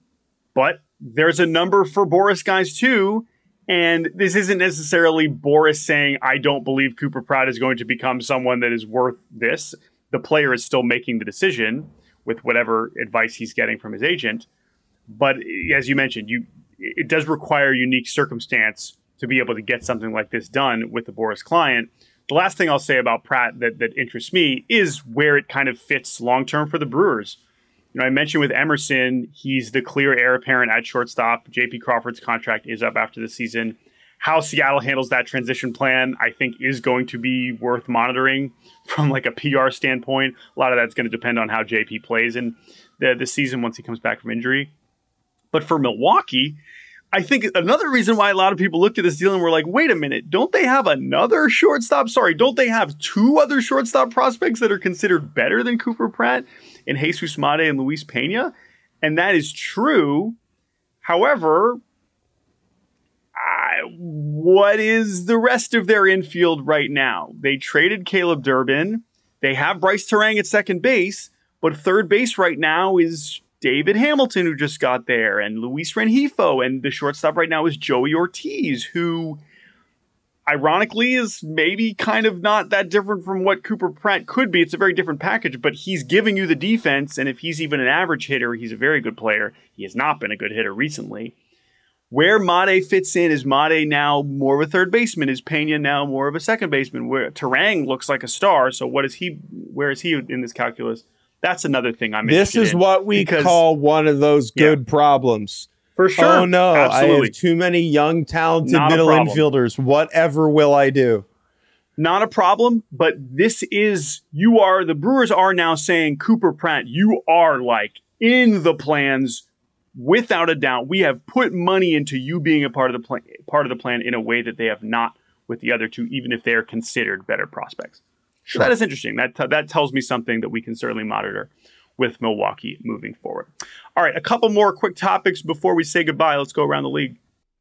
But there's a number for Boras guys too. And this isn't necessarily Boras saying, I don't believe Cooper Pratt is going to become someone that is worth this. The player is still making the decision with whatever advice he's getting from his agent. But as you mentioned, it does require unique circumstance to be able to get something like this done with the Boras client. The last thing I'll say about Pratt that interests me is where it kind of fits long-term for the Brewers. You know, I mentioned with Emerson, he's the clear heir apparent at shortstop. J.P. Crawford's contract is up after the season. How Seattle handles that transition plan, I think, is going to be worth monitoring from like a PR standpoint. A lot of that's going to depend on how J.P. plays in the season once he comes back from injury. But for Milwaukee, I think another reason why a lot of people looked at this deal and were like, wait a minute, don't they have another shortstop? Sorry, don't they have two other shortstop prospects that are considered better than Cooper Pratt in Jesus Mate and Luis Pena? And that is true. However, what is the rest of their infield right now? They traded Caleb Durbin. They have Bryce Terang at second base, but third base right now is David Hamilton, who just got there, and Luis Rengifo, and the shortstop right now is Joey Ortiz, who ironically is maybe kind of not that different from what Cooper Pratt could be. It's a very different package, but he's giving you the defense, and if he's even an average hitter, he's a very good player. He has not been a good hitter recently. Where Mate fits in, is Mate now more of a third baseman? Is Pena now more of a second baseman? Where Terang looks like a star, so where is he in this calculus? That's another thing I'm interested in. This is what we call one of those good problems. For sure. Oh, no. Absolutely. I have too many young, talented middle infielders. Whatever will I do? Not a problem, but the Brewers are now saying, Cooper Pratt, you are like in the plans without a doubt. We have put money into you being a part of the plan in a way that they have not with the other two, even if they are considered better prospects. So that is interesting. That tells me something that we can certainly monitor with Milwaukee moving forward. All right, a couple more quick topics before we say goodbye. Let's go around the league.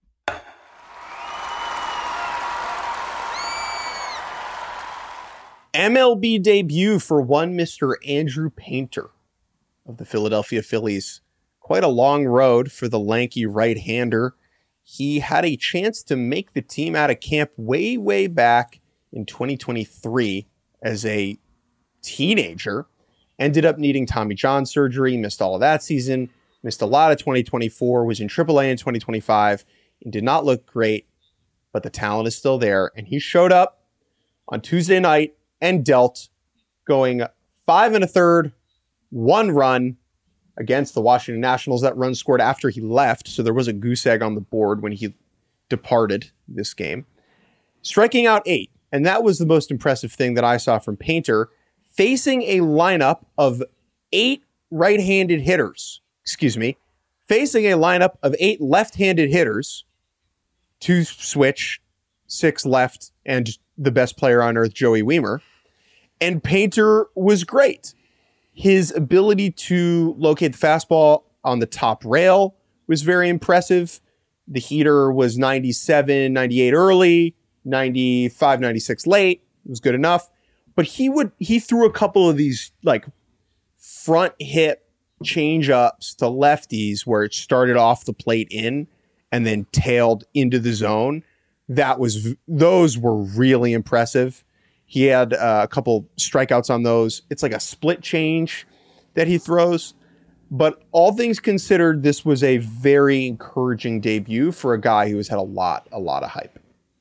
MLB debut for one Mr. Andrew Painter of the Philadelphia Phillies. Quite a long road for the lanky right-hander. He had a chance to make the team out of camp way, way back in 2023 as a teenager. Ended up needing Tommy John surgery, missed all of that season, missed a lot of 2024, was in AAA in 2025, and did not look great, but the talent is still there. And he showed up on Tuesday night and dealt, going 5 1/3, 1 run against the Washington Nationals. That run scored after he left, so there was a goose egg on the board when he departed this game. striking out 8. And that was the most impressive thing that I saw from Painter, facing a lineup of 8 right-handed hitters. Facing a lineup of 8 left-handed hitters, 2 switch, 6 left, and the best player on earth, Joey Wiemer. And Painter was great. His ability to locate the fastball on the top rail was very impressive. The heater was 97, 98 early, 95, 96 late. It was good enough. But he threw a couple of these like front hip change ups to lefties where it started off the plate in and then tailed into the zone. Those were really impressive. He had a couple strikeouts on those. It's like a split change that he throws. But all things considered, this was a very encouraging debut for a guy who has had a lot of hype.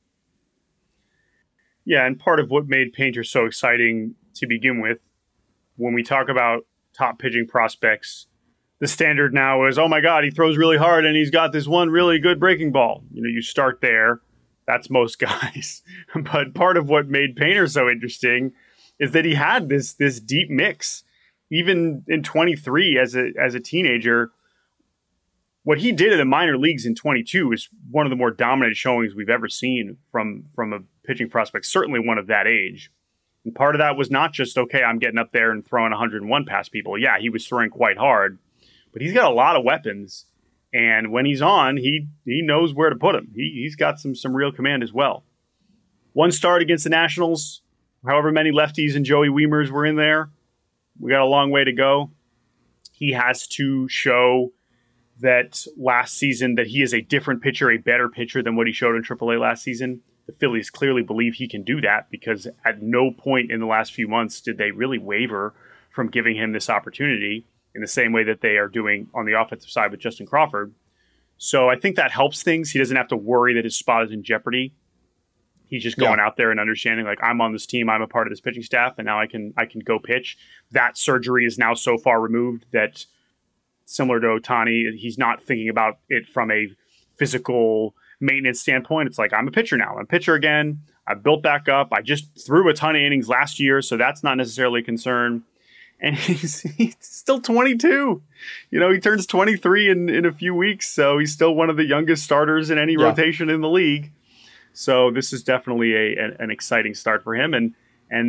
Yeah, and part of what made Painter so exciting to begin with, when we talk about top pitching prospects, the standard now is, oh my God, he throws really hard and he's got this one really good breaking ball. You start there. That's most guys. But part of what made Painter so interesting is that he had this deep mix. Even in 23 as a teenager, what he did in the minor leagues in 22 is one of the more dominant showings we've ever seen from a pitching prospect, certainly one of that age. And part of that was not just, okay, I'm getting up there and throwing 101 past people. Yeah, he was throwing quite hard, but he's got a lot of weapons. And when he's on, he knows where to put him. He's got some real command as well. One start against the Nationals, however many lefties and Joey Wiemers were in there. We got a long way to go. He has to show that last season that he is a different pitcher, a better pitcher than what he showed in AAA last season. The Phillies clearly believe he can do that because at no point in the last few months did they really waver from giving him this opportunity in the same way that they are doing on the offensive side with Justin Crawford. So I think that helps things. He doesn't have to worry that his spot is in jeopardy. He's just going out there and understanding, like, I'm on this team, I'm a part of this pitching staff, and now I can go pitch. That surgery is now so far removed that, similar to Ohtani, he's not thinking about it from a physical maintenance standpoint. It's like, I'm a pitcher now. I'm a pitcher again. I built back up. I just threw a ton of innings last year, so that's not necessarily a concern. And he's still 22. He turns 23 in a few weeks, so he's still one of the youngest starters in any rotation in the league. So this is definitely an exciting start for him. And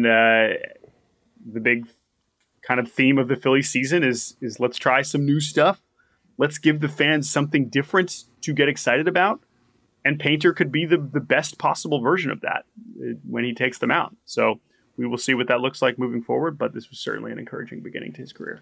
the big kind of theme of the Phillies season is let's try some new stuff. Let's give the fans something different to get excited about. And Painter could be the best possible version of that when he takes them out. So we will see what that looks like moving forward, but this was certainly an encouraging beginning to his career.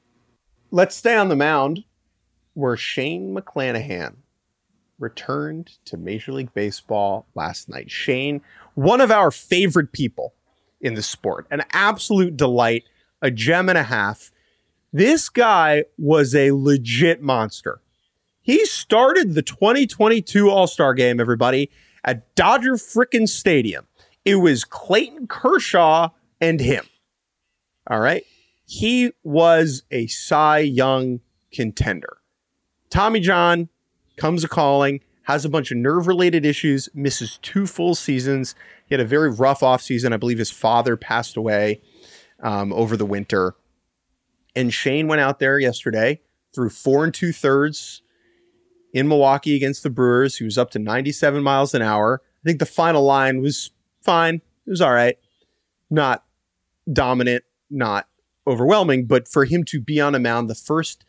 Let's stay on the mound where Shane McClanahan returned to Major League Baseball last night. Shane, one of our favorite people in the sport, an absolute delight, a gem and a half. This guy was a legit monster. He started the 2022 All-Star Game, everybody, at Dodger frickin' Stadium. It was Clayton Kershaw and him. All right. He was a Cy Young contender. Tommy John comes a-calling, has a bunch of nerve-related issues, misses 2 full seasons. He had a very rough offseason. I believe his father passed away over the winter. And Shane went out there yesterday, threw 4 2/3 in Milwaukee against the Brewers. He was up to 97 miles an hour. I think the final line was fine. It was all right. Not dominant, not overwhelming, but for him to be on a mound the first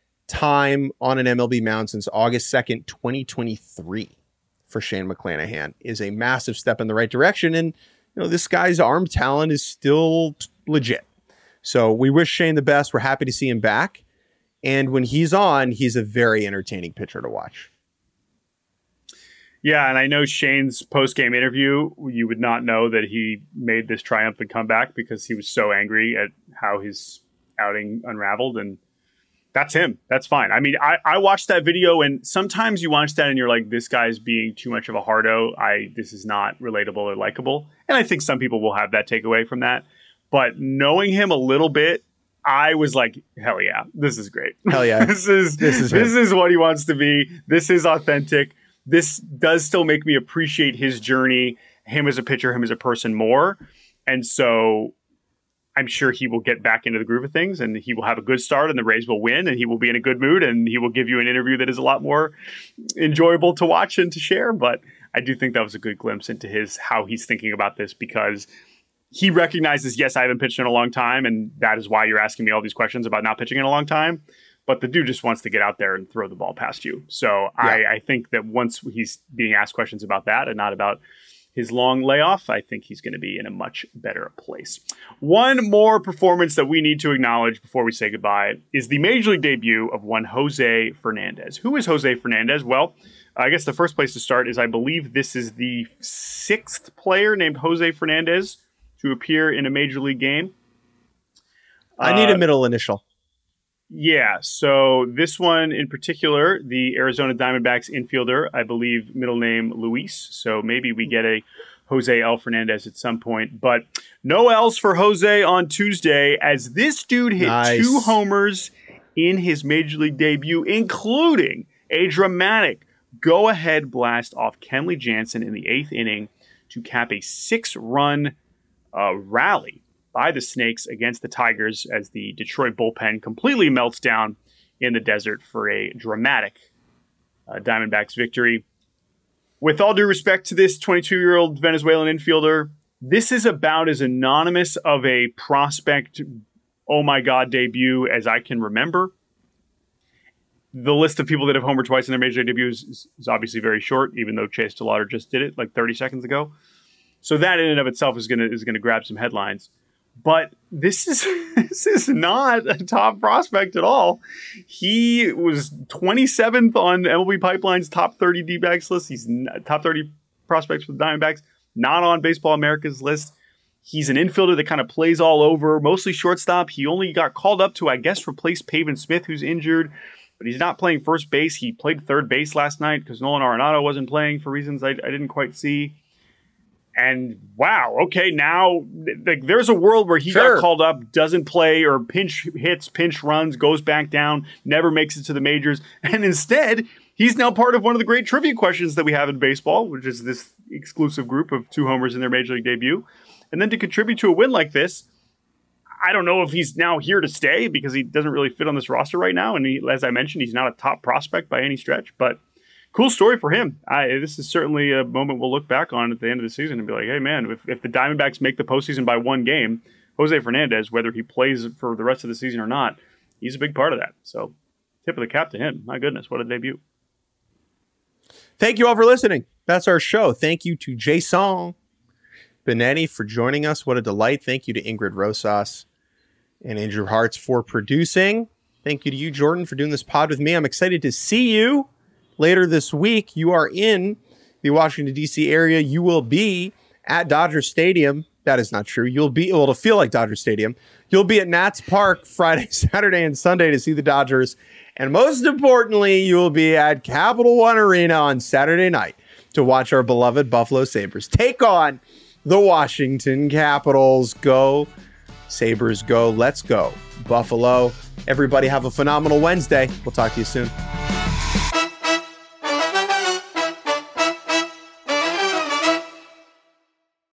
time on an MLB mound since August 2nd, 2023 for Shane McClanahan is a massive step in the right direction. And, this guy's arm talent is still legit. So we wish Shane the best. We're happy to see him back. And when he's on, he's a very entertaining pitcher to watch. Yeah, and I know Shane's post-game interview, you would not know that he made this triumphant comeback because he was so angry at how his outing unraveled, and that's him. That's fine. I mean, I watched that video, and sometimes you watch that and you're like, this guy's being too much of a hardo. This is not relatable or likable. And I think some people will have that takeaway from that. But knowing him a little bit, I was like, hell yeah, this is great. Hell yeah. This is what he wants to be. This is authentic. This does still make me appreciate his journey, him as a pitcher, him as a person more. And so I'm sure he will get back into the groove of things, and he will have a good start, and the Rays will win, and he will be in a good mood, and he will give you an interview that is a lot more enjoyable to watch and to share. But I do think that was a good glimpse into how he's thinking about this, because he recognizes, yes, I haven't pitched in a long time, and that is why you're asking me all these questions about not pitching in a long time. But the dude just wants to get out there and throw the ball past you. So yeah. I think that once he's being asked questions about that and not about his long layoff, I think he's going to be in a much better place. One more performance that we need to acknowledge before we say goodbye is the Major League debut of one Jose Fernandez. Who is Jose Fernandez? Well, I guess the first place to start is I believe this is the 6th player named Jose Fernandez to appear in a Major League game. I need a middle initial. Yeah, so this one in particular, the Arizona Diamondbacks infielder, I believe middle name Luis. So maybe we get a Jose L. Fernandez at some point. But no L's for Jose on Tuesday, as this dude hit 2 homers in his Major League debut, including a dramatic go-ahead blast off Kenley Jansen in the 8th inning to cap a 6-run rally by the Snakes against the Tigers, as the Detroit bullpen completely melts down in the desert for a dramatic Diamondbacks victory. With all due respect to this 22-year-old Venezuelan infielder, this is about as anonymous of a prospect, oh my God, debut as I can remember. The list of people that have homered twice in their Major League debuts is obviously very short, even though Chase DeLauder just did it like 30 seconds ago. So that in and of itself is gonna grab some headlines. But this is not a top prospect at all. He was 27th on MLB Pipeline's top 30 D-backs list. He's top 30 prospects for the Diamondbacks, not on Baseball America's list. He's an infielder that kind of plays all over, mostly shortstop. He only got called up to, I guess, replace Pavin Smith, who's injured. But he's not playing first base. He played third base last night because Nolan Arenado wasn't playing for reasons I didn't quite see. And wow, okay, now like there's a world where he got called up, doesn't play, or pinch hits, pinch runs, goes back down, never makes it to the majors. And instead, he's now part of one of the great trivia questions that we have in baseball, which is this exclusive group of 2 homers in their Major League debut. And then to contribute to a win like this, I don't know if he's now here to stay because he doesn't really fit on this roster right now. And as I mentioned, he's not a top prospect by any stretch, but cool story for him. This is certainly a moment we'll look back on at the end of the season and be like, hey, man, if the Diamondbacks make the postseason by 1 game, Jose Fernandez, whether he plays for the rest of the season or not, he's a big part of that. So tip of the cap to him. My goodness, what a debut. Thank you all for listening. That's our show. Thank you to Jason Benetti for joining us. What a delight. Thank you to Ingrid Rosas and Andrew Hartz for producing. Thank you to you, Jordan, for doing this pod with me. I'm excited to see you later this week. You are in the Washington, D.C. area. You will be at Dodger Stadium. That is not true. You'll be able to feel like Dodger Stadium. You'll be at Nats Park Friday, Saturday, and Sunday to see the Dodgers. And most importantly, you will be at Capital One Arena on Saturday night to watch our beloved Buffalo Sabres take on the Washington Capitals. Go, Sabres, go. Let's go, Buffalo. Everybody have a phenomenal Wednesday. We'll talk to you soon.